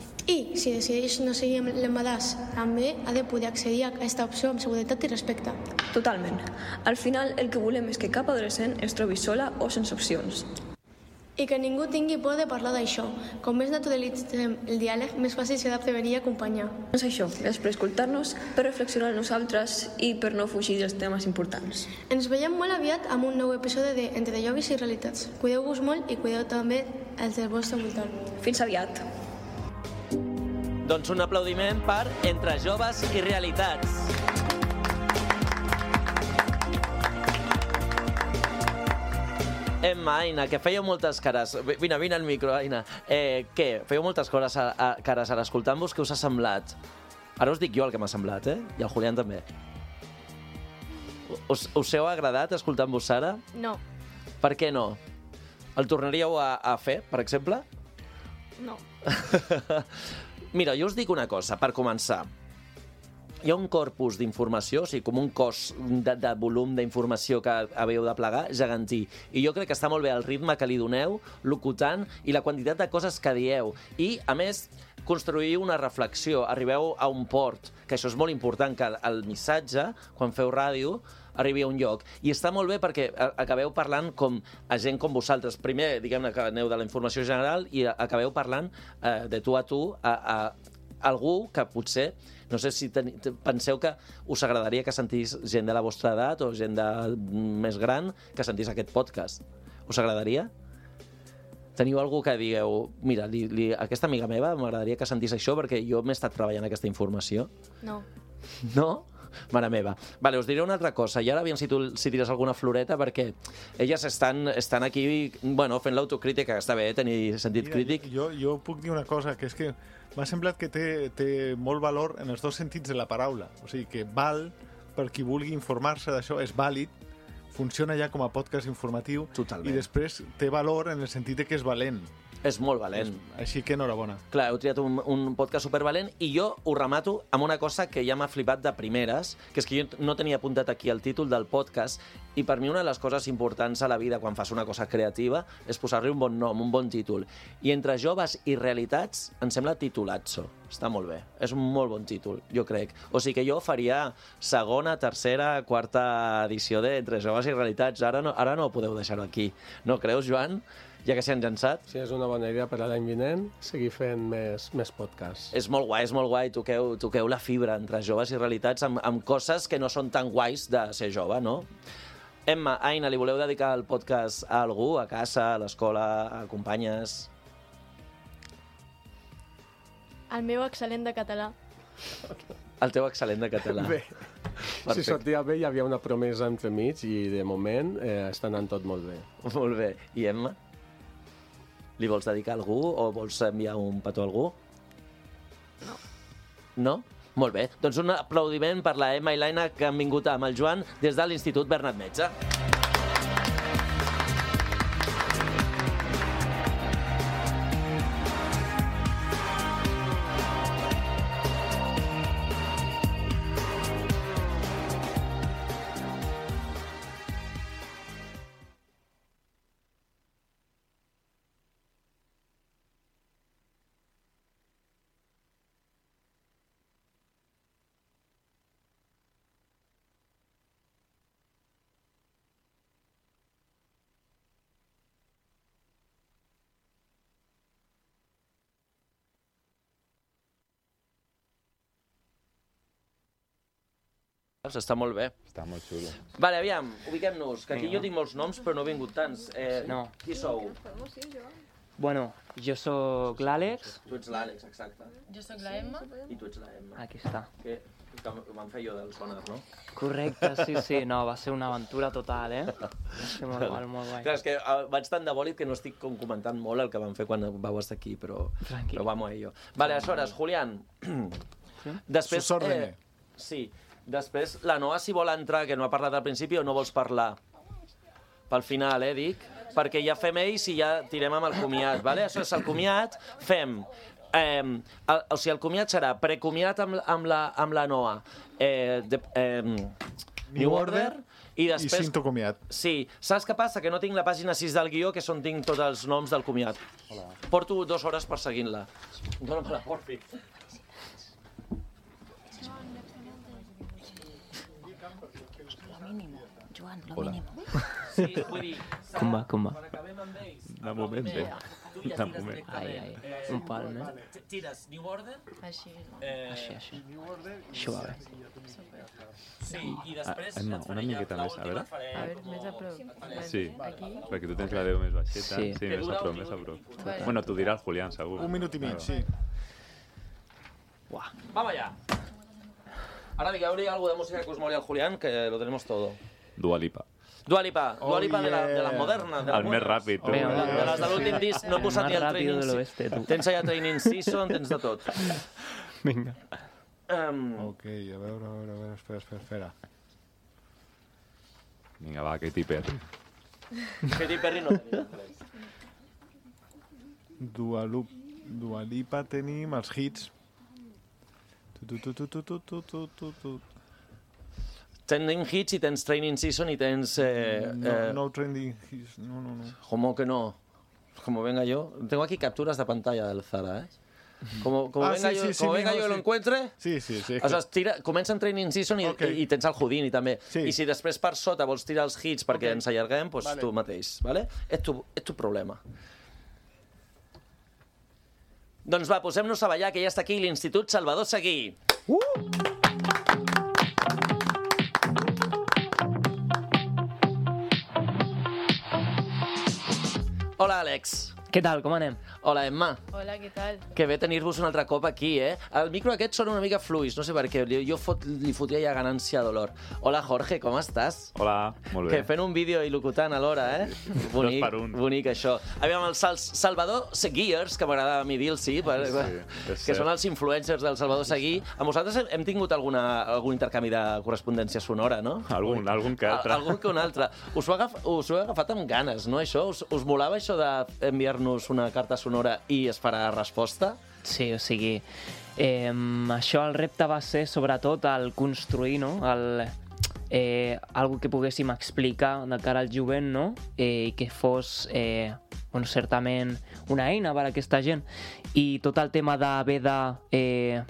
I, si decideix no seguir amb l'embaràs, també ha de poder accedir a aquesta opció amb seguretat i respecte. Totalment. Al final, el que volem és que cap adolescent es trobi sola o sense opcions. I que ningú tingui por de parlar d'això. Com més naturalitzem el diàleg, més fàcil serà prevenir i acompanyar. No és això, és per escoltar-nos, per reflexionar en nosaltres i per no fugir dels temes importants. Ens veiem molt aviat amb un nou episodi de Entre joves i realitats. Cuideu-vos molt i cuideu també els del vostre voltant. Fins aviat. Doncs un aplaudiment per Entre joves i realitats. Emma, Aina, que fèieu moltes cares... Vine, vine al micro, Aina. Eh, què? Fèieu moltes cares a, a, cares ara escoltant-vos. Què us ha semblat? Ara us dic jo el que m'ha semblat, eh? I el Julián també. Us, us heu agradat escoltant-vos ara? No. Per què no? El tornaríeu a, a fer, per exemple? No. Mira, jo us dic una cosa, per començar. Hi ha un corpus d'informació, o sigui, com un cos de, de volum d'informació que haveu de plegar, gegantí. I jo crec que està molt bé el ritme que li doneu, locutant, i la quantitat de coses que dieu. I, a més, construir una reflexió, arribeu a un port, que això és molt important, que el missatge, quan feu ràdio, arribi a un lloc. I està molt bé perquè acabeu parlant com a gent com vosaltres. Primer, diguem-ne que aneu de la informació general i acabeu parlant eh, de tu a tu a, a algú que potser No sé si ten... penseu que us agradaria que sentís gent de la vostra edat o gent de... més gran que sentís aquest podcast. Us agradaria? Teniu algú que digueu, mira, li, li, aquesta amiga meva m'agradaria que sentís això perquè jo m'he estat treballant aquesta informació? No. No? Mare meva. Vale, us diré una altra cosa, i ara aviam si tu si tires alguna floreta, perquè elles estan, estan aquí bueno, fent l'autocrítica, que està bé tenir sentit Mira, crític. Jo, jo puc dir una cosa, que és que m'ha semblat que té, té molt valor en els dos sentits de la paraula. O sigui, que val per qui vulgui informar-se d'això, és vàlid, funciona ja com a podcast informatiu. Totalment. I després té valor en el sentit de que és valent. És molt valent. Així que enhorabona. Clar, heu triat un, un podcast supervalent i jo ho remato amb una cosa que ja m'ha flipat de primeres, que és que jo no tenia apuntat aquí el títol del podcast i per mi una de les coses importants a la vida quan fas una cosa creativa és posar-li un bon nom, un bon títol. I Entre joves i realitats em sembla titulatzo. Està molt bé. És un molt bon títol, jo crec. O sigui que jo faria segona, tercera, quarta edició de Entre joves i realitats. Ara no, ara no podeu deixar-ho aquí. No creus, Joan? Ja que s'hi han llançat. Sí, és una bona idea per a l'any vinent seguir fent més, més podcasts. És molt guai, és molt guai. Toqueu, toqueu la fibra entre joves i realitats amb, amb coses que no són tan guais de ser jove, no? Emma, Aina, li voleu dedicar el podcast a algú? A casa, a l'escola, a companyes? El meu excel·lent de català. El teu excel·lent de català. Bé, Perfecte. si sortia bé hi havia una promesa entremig i de moment eh, està anant tot molt bé. Molt bé. I Emma? Li vols dedicar a algú o vols enviar un petó a algú? No. No? Molt bé. Doncs un aplaudiment per la Emma i l'Aina que han vingut amb el Joan des de l'Institut Bernat Metge. Està molt bé. Està molt xulo. Vale, aviam, ubiquem-nos, que aquí Vinga. jo tinc molts noms, però no he vingut tants. Eh, No. Qui sou? Bueno, jo sóc l'Àlex. Tu ets l'Àlex, exacte. Jo sóc la Emma. I tu ets la Emma. Aquí està. Que, que ho vam fer jo del sonar, no? Correcte, sí, sí. No, va ser una aventura total, eh? Va ser molt guai, molt guai. Clar, és que uh, vaig tan de bòlit que no estic com comentant molt el que vam fer quan vau estar aquí, però, Tranquil. però vamos a ello. Vale, aleshores, Julián. Després, Sus órdenes. sí, després la Noa, si vol entrar, que no ha parlat al principi, o no vols parlar? Pel final, eh, dic? Perquè ja fem ells i ja tirem amb el comiat, vale? Aleshores, el comiat fem... Eh, el, o sigui, el comiat serà precomiat amb, amb, la, amb la Noa, eh, de, eh, New Order, i després... I cinto comiat. Sí. Saps què passa? Que no tinc la pàgina sis del guió, que és on tinc tots els noms del comiat. Hola. Porto dues hores perseguint-la. Dóna-me la porfi. Lo mínimo, Joan, lo Hola. mínimo. Sí, vull dir... Com va, com va? Quan acabem amb ells... De moment bé. Tu ja De tires moment. directament. Ai, ai, un pal, no? T- Tires New Order... Així, no? Eh, Així, així. Això va bé. Sí, i després... Ah, Emma, et faré una ja miqueta més, a l'última, veure. et faré A veure, com- més a prop. Sí, Aquí? perquè tu tens la veu més baixeta. Sí. Sí, més a prop, més a prop. Vale. Bueno, t'ho dirà el Julián, segur. Un minut i mig, sí. Buah. Vamos allá. Ahora diga-li algo de música que us moli al Julián, que lo tenemos todo. Dua Lipa. Dua Lipa, Oh, Dua Lipa de, la, de yeah. las modernas. De las El més buenas. ràpid, tu. De, de les de l'últim disc, no he El posat más ni el rápido training del oeste, tu. Tens allà training season, tens de tot. Vinga. Um, Ok, a veure, a veure, a veure, espera, espera, espera. Vinga, va, Katy Perry. Katy Perry no tenia res. Dua, Lup, Dua Lipa tenim els hits. Tu, tu, tu, tu, tu, tu, tu, tu, tu, tu. Training hits i tens training season i tens... Eh, No, eh, no trending hits, no, no, no. Como que no. Como venga yo. Tengo aquí capturas de pantalla del Zara, ¿eh? Como, como Ah, venga sí, yo, sí, sí, como venga mijo, yo sí. lo encuentre... Sí, sí, sí. O sigui, tira, comença en training season i, Ok. i, i tens el Houdini també. Sí. I si després per sota vols tirar els hits perquè Ok. ens allarguem, doncs Vale. tu mateix, ¿vale? És tu, és tu problema. Doncs va, posem-nos a ballar, que ja està aquí l'Institut Salvador Seguí. Uh! Hola, Àlex. Què tal, com anem? Hola, Emma. Hola, què tal? Que bé tenir-vos un altre cop aquí, eh? El micro aquest són una mica fluix, no sé per què. Jo fot, li fotria ja ganància dolor. Hola, Jorge, com estàs? Hola, molt bé. Que fent un vídeo i locutant alhora, eh? Bonic, Dos per un. bonic, això. Aviam, els Sal Salvador Seguiers, que m'agrada a mi dir-los, sí, per, Sí, que és cert. són els influencers del Salvador Seguí. Amb vosaltres hem, hem tingut alguna, algun intercanvi de correspondència sonora, no? Algun, algun que altre. Algun que un altre. Us ho, agaf, us ho he agafat amb ganes, no, això? Us, us molava això d'enviar-nos una carta sonora i esperar resposta? Sí, o sigui, eh, això el repte va ser sobretot el construir, no? El, eh, algo que poguéssim explicar de cara al jovent, no? Eh, I que fos, eh, bueno, certament una eina per a aquesta gent. I tot el tema d'haver de eh,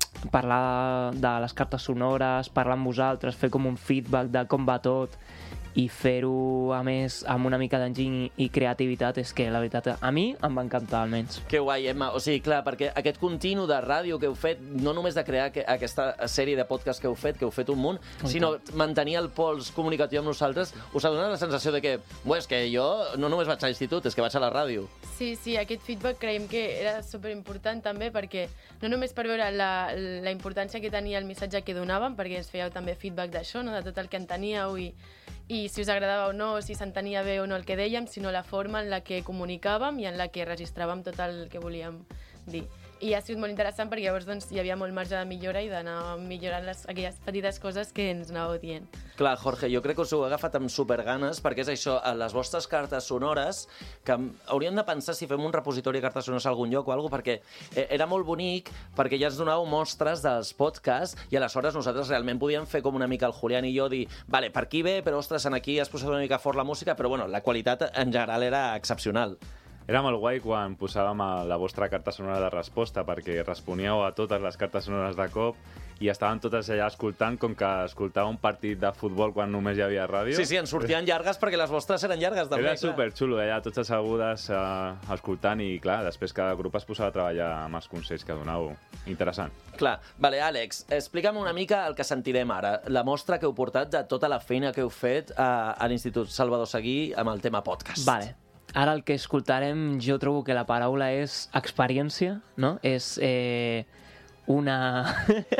parlar de les cartes sonores, parlar amb vosaltres, fer com un feedback de com va tot, i fer-ho, a més, amb una mica d'enginy i creativitat, és que, la veritat, a mi em va encantar, almenys. Que guai, Emma. O sigui, clar, perquè aquest continu de ràdio que heu fet, no només de crear que, aquesta sèrie de podcast que heu fet, que heu fet un munt, Oh, sinó mantenir el pols comunicatiu amb nosaltres, us ha donat la sensació de que, bé, és que jo no només vaig a l'institut, és que vaig a la ràdio. Sí, sí, aquest feedback creiem que era superimportant també perquè no només per veure la, la importància que tenia el missatge que donàvem, perquè ens fèieu també feedback d'això, no? De tot el que enteníeu i, i si us agradava o no, si s'entenia bé o no el que dèiem, sinó la forma en la que comunicàvem i en la que registràvem tot el que volíem dir. I ha sigut molt interessant perquè llavors doncs, hi havia molt marge de millora i d'anar millorant les, aquelles petites coses que ens anàveu dient. Clar, Jorge, jo crec que us ho he agafat amb superganes, perquè és això, a les vostres cartes sonores, que hauríem de pensar si fem un repositori de cartes sonores a algun lloc o alguna cosa, perquè era molt bonic, perquè ja ens donàveu mostres dels podcasts, i aleshores nosaltres realment podíem fer com una mica el Julián i jo, dir, vale, per aquí bé, però ostres, en aquí has posat una mica fort la música, però bueno, la qualitat en general era excepcional. Era molt guai quan posàvem a la vostra carta sonora de resposta, perquè responíeu a totes les cartes sonores de cop i estaven totes allà escoltant, com que escoltava un partit de futbol quan només hi havia ràdio. Sí, sí, ens sortien llargues perquè les vostres eren llargues també. Era superxulo, allà tots assegudes eh, escoltant i, clar, després cada grup es posava a treballar amb els consells que donàveu. Interessant. Clar. Vale, Àlex, explica'm una mica el que sentirem ara, la mostra que heu portat de tota la feina que heu fet a, a l'Institut Salvador Seguí amb el tema podcast. Vale. Ara el que escoltarem, jo trobo que la paraula és experiència, no? És eh, una...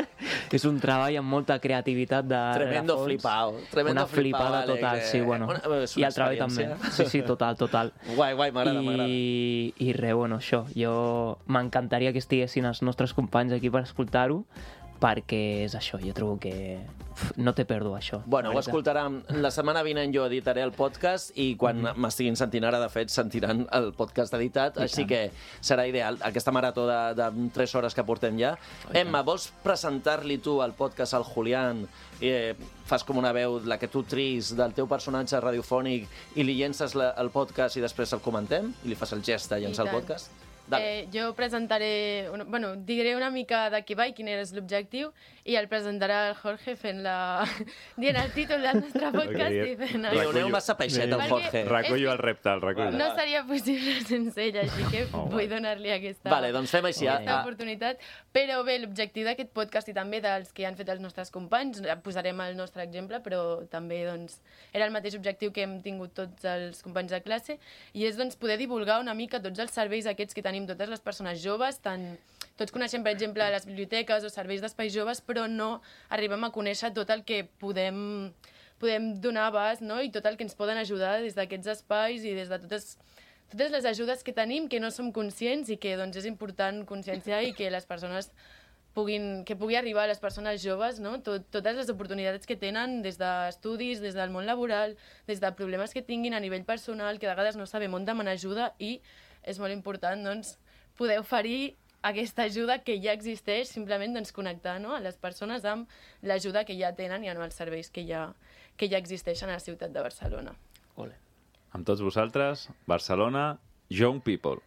és un treball amb molta creativitat de Tremendo rerefons. flipao. Tremendo una flipada flipao, total, Àlex, sí, eh? bueno. Una, és una I el treball també. experiència. Sí, sí, total, total. Guai, guai, m'agrada, m'agrada. I, I res, bueno, això. Jo m'encantaria que estiguessin els nostres companys aquí per escoltar-ho, perquè és això, jo trobo que uf, no té pèrdua, això. Bueno, ho escoltaran. La setmana vinent jo editaré el podcast i quan Mhm. m'estiguin sentint ara, de fet, sentiran el podcast editat, I així tant. que serà ideal. Aquesta marató de, de tres hores que portem ja. Emma, vols presentar-li tu el podcast al Julián? Eh, fas com una veu, la que tu tris, del teu personatge radiofònic i li llences la, el podcast i després el comentem? I li fas el gest de llençar I el tant. podcast? Eh, jo presentaré, una, bueno, diré una mica de què va i quin és l'objectiu i el presentarà el Jorge fent la... dient el títol del nostre podcast i fent... Li doneu massa peixet al Jorge. Recullo el repte, el recullo. No seria possible sense ell, així que Oh, vull donar-li aquesta, Vale, doncs fem així. aquesta Ah, oportunitat. Però bé, l'objectiu d'aquest podcast i també dels que han fet els nostres companys, posarem el nostre exemple, però també doncs, era el mateix objectiu que hem tingut tots els companys de classe, i és doncs, poder divulgar una mica tots els serveis aquests que tenim totes les persones joves, tant tots coneixem, per exemple, les biblioteques o serveis d'espais joves, però no arribem a conèixer tot el que podem, podem donar abast, no? I tot el que ens poden ajudar des d'aquests espais i des de totes, totes les ajudes que tenim que no som conscients i que doncs, és important conscienciar i que les persones puguin, que pugui arribar a les persones joves, no? Tot, totes les oportunitats que tenen des d'estudis, des del món laboral, des de problemes que tinguin a nivell personal, que de vegades no sabem on demanar ajuda i és molt important doncs, poder oferir aquesta ajuda que ja existeix, simplement doncs, connectar no? a les persones amb l'ajuda que ja tenen i amb els serveis que ja, que ja existeixen a la ciutat de Barcelona. Ole. Amb tots vosaltres, Barcelona, Young People.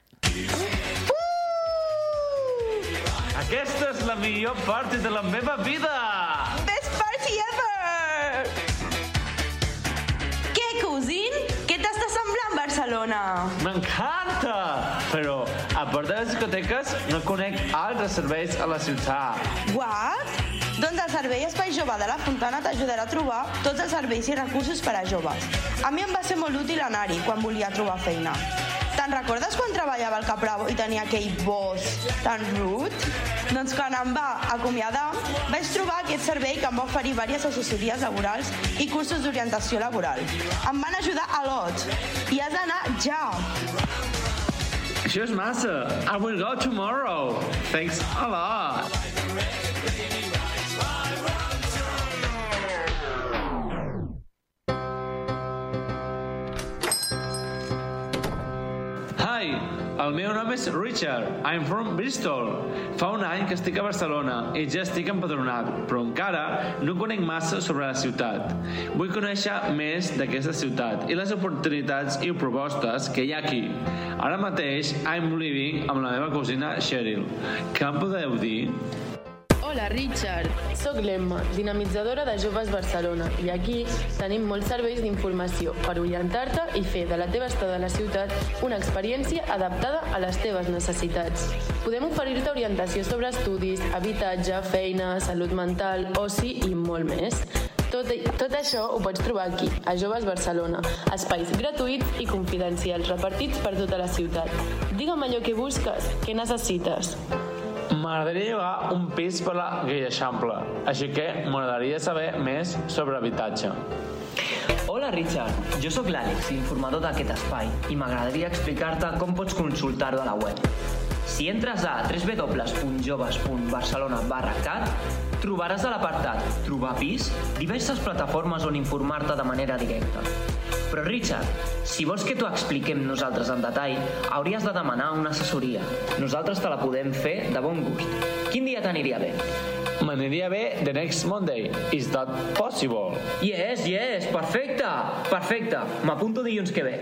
Aquesta és la millor part de la meva vida! Best party ever! Què, cousin? Què t'està semblant Barcelona? Barcelona! M'encanta! Però, a part de les discoteques, no conec altres serveis a la ciutat. What? Doncs el Servei Espai Jove de la Fontana t'ajudarà a trobar tots els serveis i recursos per a joves. A mi em va ser molt útil anar-hi quan volia trobar feina. Te'n recordes quan treballava al Capravo i tenia aquell boss tan rude? Doncs quan em va acomiadar, vaig trobar aquest servei que em va oferir diverses assessories laborals i cursos d'orientació laboral. Em van ajudar a lot. I has d'anar ja. Això és massa. I will go tomorrow. Thanks a lot. Hi, el meu nom és Richard. I'm from Bristol. Fa un any que estic a Barcelona i ja estic empadronat, però encara no conec massa sobre la ciutat. Vull conèixer més d'aquesta ciutat i les oportunitats i propostes que hi ha aquí. Ara mateix I'm living amb la meva cosina Cheryl. Què em podeu dir? Hola, Richard. Soc l'Emma, dinamitzadora de Joves Barcelona, i aquí tenim molts serveis d'informació per orientar-te i fer de la teva estada a la ciutat una experiència adaptada a les teves necessitats. Podem oferir-te orientació sobre estudis, habitatge, feina, salut mental, oci i molt més. Tot, tot això ho pots trobar aquí, a Joves Barcelona, espais gratuïts i confidencials repartits per tota la ciutat. Digue'm allò que busques, què necessites. M'agradaria llogar un pis per la Guia Eixample, així que m'agradaria saber més sobre habitatge. Hola, Richard. Jo sóc l'Àlex, l'informador d'aquest espai, i m'agradaria explicar-te com pots consultar-ho a la web. Si entres a w w w punt joves punt barcelona barra cat, trobaràs a l'apartat Trobar pis diverses plataformes on informar-te de manera directa. Però, Richard, si vols que t'ho expliquem nosaltres en detall, hauries de demanar una assessoria. Nosaltres te la podem fer de bon gust. Quin dia t'aniria bé? M'aniria bé the next Monday. Is that possible? Yes, yes, perfecte, perfecte. M'apunto dilluns que ve.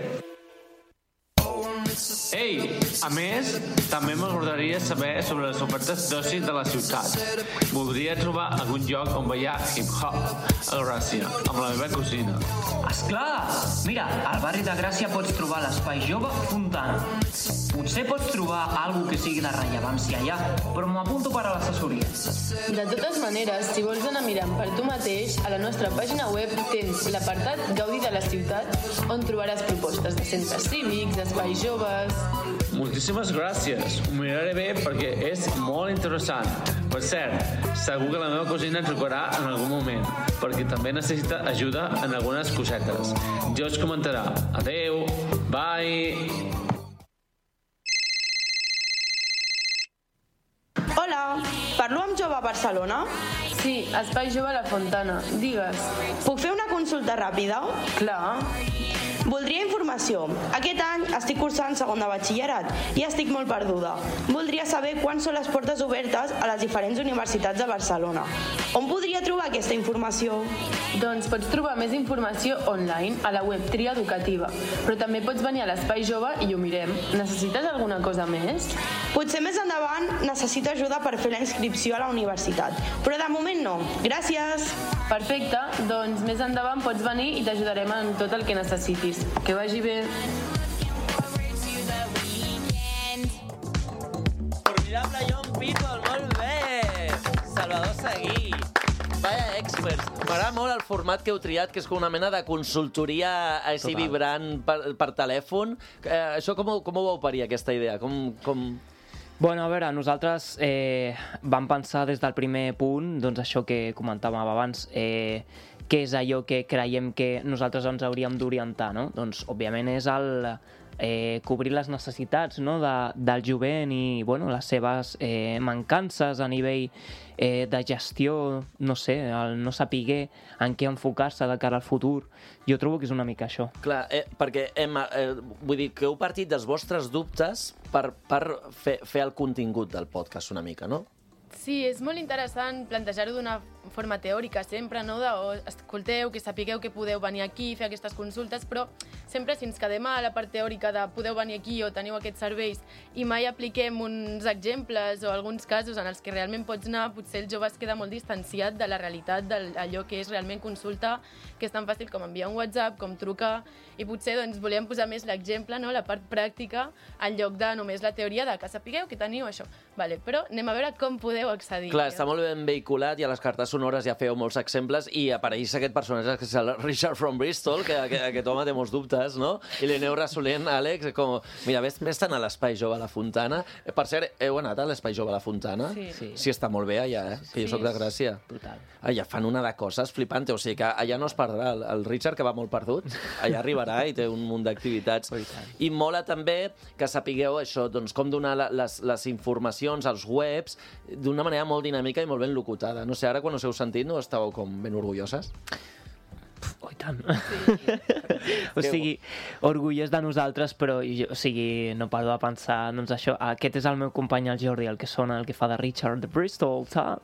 Ei, a més, també m'agradaria saber sobre les ofertes d'oci de la ciutat. Voldria trobar algun lloc on ballar hip-hop a Gràcia, amb la meva cosina. Esclar! Mira, al barri de Gràcia pots trobar l'Espai Jove Fontana. Potser pots trobar alguna que sigui de rellevància allà, però m'apunto per a l'assessoria. De totes maneres, si vols anar mirant per tu mateix, a la nostra pàgina web tens l'apartat Gaudi de la ciutat, on trobaràs propostes de centres cívics, espais joves... Moltíssimes gràcies. Ho miraré bé perquè és molt interessant. Per cert, segur que la meva cosina trucarà en algun moment, perquè també necessita ajuda en algunes cosetes. Jo us comentarà. Adeu, bye... Hola, parlo amb Jove Barcelona? Sí, Espai Jove a la Fontana. Digues. Puc fer una consulta ràpida? Clar. Voldria informació. Aquest any estic cursant segon de batxillerat i estic molt perduda. Voldria saber quan són les portes obertes a les diferents universitats de Barcelona. On podria trobar aquesta informació? Doncs pots trobar més informació online a la web Tria Educativa, però també pots venir a l'Espai Jove i ho mirem. Necessites alguna cosa més? Potser més endavant necessito ajuda per fer la inscripció a la universitat, però de moment no. Gràcies! Perfecte, doncs més endavant pots venir i t'ajudarem en tot el que necessitis. Que vagi bé. Formidable John People, molt bé! Salvador Seguí. Vaya experts. M'agrada molt el format que heu triat, que és com una mena de consultoria així Total. vibrant per, per telèfon. Eh, això com, ho- com ho vau parir, aquesta idea? Com, com... Bueno, a veure, nosaltres eh, vam pensar des del primer punt, doncs això que comentàvem abans, eh, què és allò que creiem que nosaltres ens hauríem d'orientar, no? Doncs, òbviament, és el eh, cobrir les necessitats, no?, de, del jovent i, bueno, les seves eh, mancances a nivell eh, de gestió, no sé, el no saber en què enfocar-se de cara al futur. Jo trobo que és una mica això. Clar, eh, perquè hem, eh, vull dir que heu partit dels vostres dubtes per, per fer, fer el contingut del podcast una mica, no? Sí, Sí, és molt interessant plantejar-ho d'una forma teòrica sempre, no? De, o escolteu, que sapigueu que podeu venir aquí, fer aquestes consultes, però sempre si ens quedem a la part teòrica de podeu venir aquí o teniu aquests serveis i mai apliquem uns exemples o alguns casos en els que realment pots anar, potser el jove es queda molt distanciat de la realitat d'allò que és realment consulta, que és tan fàcil com enviar un WhatsApp, com trucar, i potser doncs, volíem posar més l'exemple, no? La part pràctica, en lloc de només la teoria de que sapigueu que teniu això. Vale, però anem a veure com podeu accedir. Clar, està molt ben vehiculat i a les cartes sonores ja feu molts exemples i apareix aquest personatge que és el Richard from Bristol, que aquest, aquest home té molts dubtes, no? I li aneu resolent, Àlex, com... Mira, ves, ves tant a l'Espai Jove a la Fontana. Per cert, heu anat a l'Espai Jove a la Fontana? Sí. Sí, sí està molt bé allà, eh? Que jo soc de Gràcia. Brutal. Allà fan una de coses flipante, o sigui que allà no es perdrà. El, el Richard, que va molt perdut, allà arribarà i té un munt d'activitats. I mola també que sapigueu això, doncs, com donar les, les informacions als webs d'una manera molt dinàmica i molt ben locutada. No sé, ara quan us heu sentit no estàveu com ben orgulloses? Oh, i tant. Sí. O sigui, orgullós de nosaltres, però jo, o sigui, no paro de pensar, doncs això, aquest és el meu company, el Jordi, el que sona, el que fa de Richard de Bristol, tal?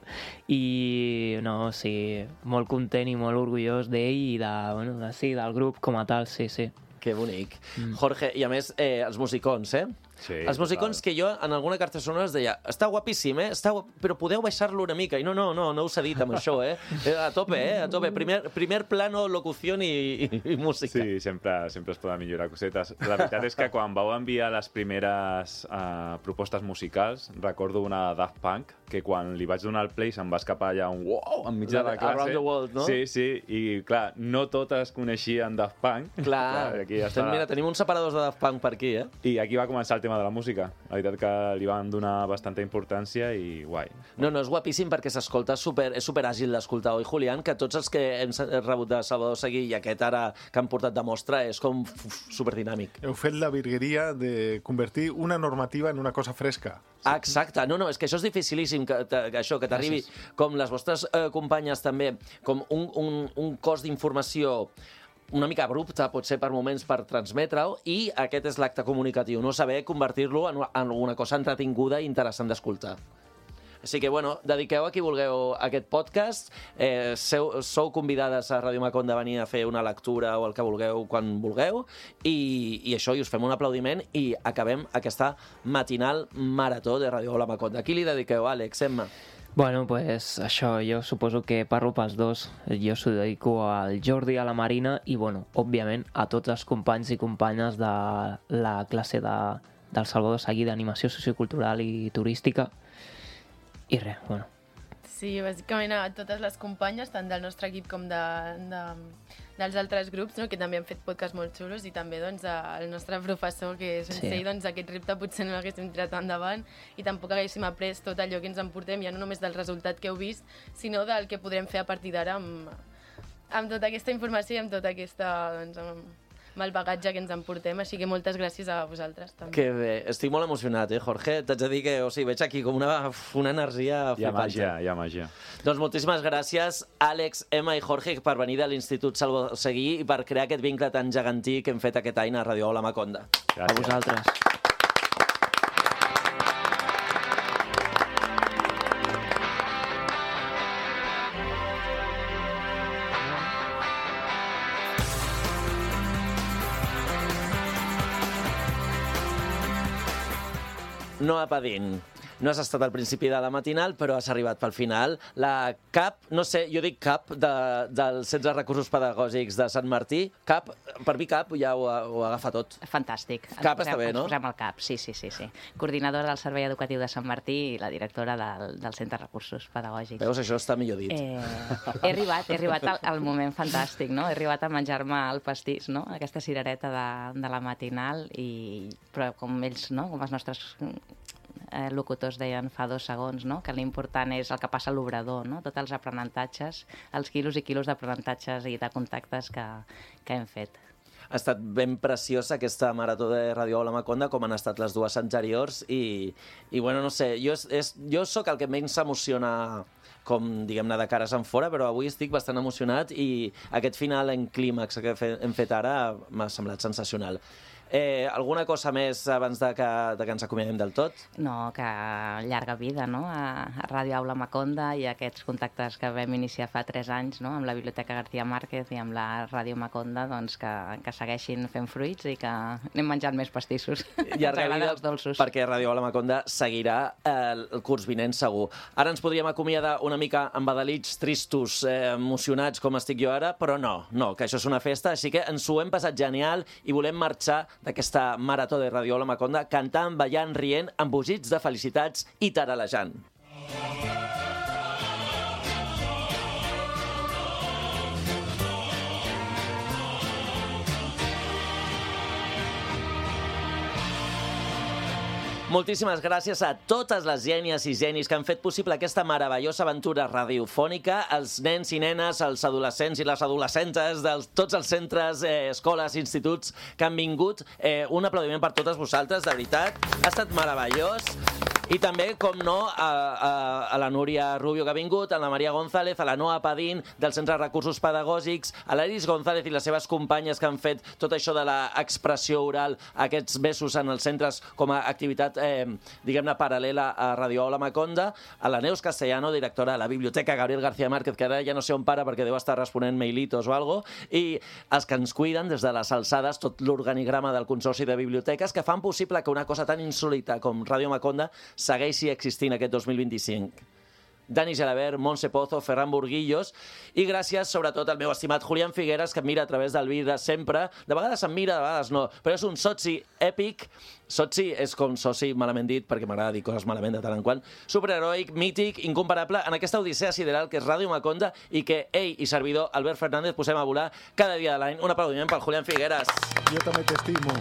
I, no, o sigui, molt content i molt orgullós d'ell i de, bueno, de, sí, del grup com a tal, sí, sí. Que bonic. Mm. Jorge, i a més, eh, els musicons, eh? Sí, els musicons que jo en alguna carta sonora es deia està guapíssim, eh? Està guap... però podeu baixar-lo una mica. I no, no, no, no us he dit amb això, eh? A tope, eh? A tope. Primer, primer plano, locució i, i, i música. Sí, sempre, sempre es poden millorar cosetes. La veritat és que quan vau enviar les primeres uh, propostes musicals, recordo una de Daft Punk, que quan li vaig donar el play se'm va escapar allà un wow enmig de la classe. Around the World, no? Sí, sí, i clar, no totes coneixien Daft Punk. Clar, clar aquí ja està... mira, tenim uns separadors de Daft Punk per aquí, eh? I aquí va començar el tema de la música. La veritat que li van donar bastanta importància i guai. No, no, és guapíssim perquè s'escolta super, és superàgil d'escoltar, oi, Julián? Que tots els que hem rebut de Salvador Seguí i aquest ara que han portat de mostra és com superdinàmic. Heu fet la virgueria de convertir una normativa en una cosa fresca. Ah, exacte. No, no, és que això és dificilíssim, que, que això, que t'arribi com les vostres eh, companyes també, com un, un, un cos d'informació una mica abrupta, pot ser per moments per transmetre-ho, i aquest és l'acte comunicatiu, no saber convertir-lo en, en una cosa entretinguda i interessant d'escoltar. Així que, bueno, dediqueu a qui vulgueu aquest podcast. Eh, seu, sou convidades a Ràdio Maconda a venir a fer una lectura o el que vulgueu quan vulgueu, i, i això, i us fem un aplaudiment i acabem aquesta matinal marató de Ràdio La Maconda. A qui li dediqueu, Àlex, Emma? Bueno, pues això, jo suposo que parlo pels dos. Jo s'ho dedico al Jordi, a la Marina i, bueno, òbviament, a tots els companys i companyes de la classe de, del Salvador Seguí d'animació sociocultural i turística. I res, bueno. Sí, bàsicament a totes les companyes, tant del nostre equip com de, de, dels altres grups, no? Que també han fet podcasts molt xulos, i també doncs, el nostre professor, que sense ell doncs, aquest repte potser no l'haguéssim tirat endavant i tampoc haguéssim après tot allò que ens emportem, ja no només del resultat que heu vist, sinó del que podrem fer a partir d'ara amb, amb tota aquesta informació i amb tota aquesta... Doncs, amb, amb el bagatge que ens emportem, així que moltes gràcies a vosaltres també. Que bé, estic molt emocionat, eh, Jorge? T'haig de dir que, o sigui, veig aquí com una, una energia flipant. Hi ha màgia, hi ha màgia. Doncs moltíssimes gràcies, Àlex, Emma i Jorge, per venir de l'Institut Salvador Seguí i per crear aquest vincle tan gegantí que hem fet aquest any a Ràdio La Maconda. Gràcies. A vosaltres. Noa Padín, no has estat al principi de la matinal, però has arribat pel final. La cap, no sé, jo dic cap, de, dels setze recursos pedagògics de Sant Martí. Cap, per mi cap ja ho, ho agafa tot. Fantàstic. Cap està bé, no? Ens posem al cap, sí, sí, sí, sí. Coordinadora del Servei Educatiu de Sant Martí i la directora del, del Centre de Recursos Pedagògics. Veus, això està millor dit. Eh, he arribat, he arribat al, al moment fantàstic, no? He arribat a menjar-me el pastís, no? Aquesta cirereta de, de la matinal, i, però com ells, no? Com els nostres eh, locutors deien fa dos segons, no? Que l'important és el que passa a l'obrador, no? Tots els aprenentatges, els quilos i quilos d'aprenentatges i de contactes que, que hem fet. Ha estat ben preciosa aquesta marató de Ràdio La Maconda, com han estat les dues anteriors, i, i bueno, no sé, jo, és, jo sóc el que menys s'emociona com, diguem-ne, de cares en fora, però avui estic bastant emocionat i aquest final en clímax que hem fet ara m'ha semblat sensacional. Eh, alguna cosa més abans de que, de que ens acomiadem del tot? No, que llarga vida, no?, a, a Ràdio Aula Maconda i aquests contactes que vam iniciar fa tres anys, no?, amb la Biblioteca García Márquez i amb la Ràdio Maconda, doncs que, que segueixin fent fruits i que anem menjant més pastissos. Llarga vida, perquè Ràdio Aula Maconda seguirà eh, el curs vinent segur. Ara ens podríem acomiadar una mica amb badalits tristos, eh, emocionats com estic jo ara, però no, no, que això és una festa, així que ens ho hem passat genial i volem marxar d'aquesta marató de Ràdio Aula Maconda cantant, ballant, rient, embogits de felicitats i taralejant. Moltíssimes gràcies a totes les gènies i genis que han fet possible aquesta meravellosa aventura radiofònica, els nens i nenes, els adolescents i les adolescentes de tots els centres, eh, escoles, instituts que han vingut. Eh, un aplaudiment per totes vosaltres, de veritat. Ha estat meravellós. I també, com no, a, a, a la Núria Rubio que ha vingut, a la Maria González, a la Noa Padín, del Centre de Recursos Pedagògics, a l'Eris González i les seves companyes que han fet tot això de l'expressió oral, aquests besos en els centres com a activitat, eh, diguem-ne, paral·lela a Radio Aula Maconda, a la Neus Castellano, directora de la Biblioteca Gabriel García Márquez, que ara ja no sé on para perquè deu estar responent mailitos o algo, i els que ens cuiden des de les alçades, tot l'organigrama del Consorci de Biblioteques, que fan possible que una cosa tan insòlita com Ràdio Maconda segueixi existint aquest dos mil vint-i-cinc. Dani Gelabert, Montse Pozo, Ferran Burguillos, i gràcies sobretot al meu estimat Julián Figueras, que em mira a través del vidre sempre. De vegades em mira, de vegades no, però és un soci èpic. Soci és com soci, malament dit, perquè m'agrada dir coses malament de tant en quant. Superheroic, mític, incomparable en aquesta odissea sideral que és Ràdio Maconda i que ell i servidor Albert Fernández posem a volar cada dia de l'any. Un aplaudiment pel Julián Figueras. Jo també t'estimo.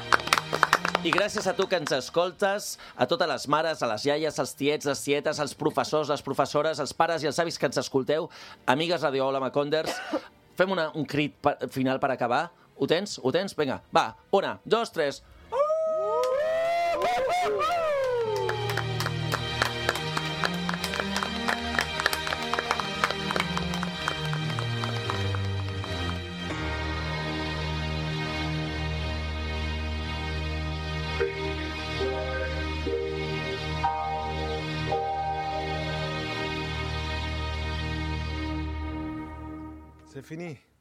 I gràcies a tu que ens escoltes, a totes les mares, a les iaies, als tiets, les tietes, als professors, les professores, als pares i als avis que ens escolteu, amigues Radio Aula Maconders, fem una, un crit per, final per acabar. Ho tens? Ho tens? Vinga, va, una, dos, tres. C'est fini.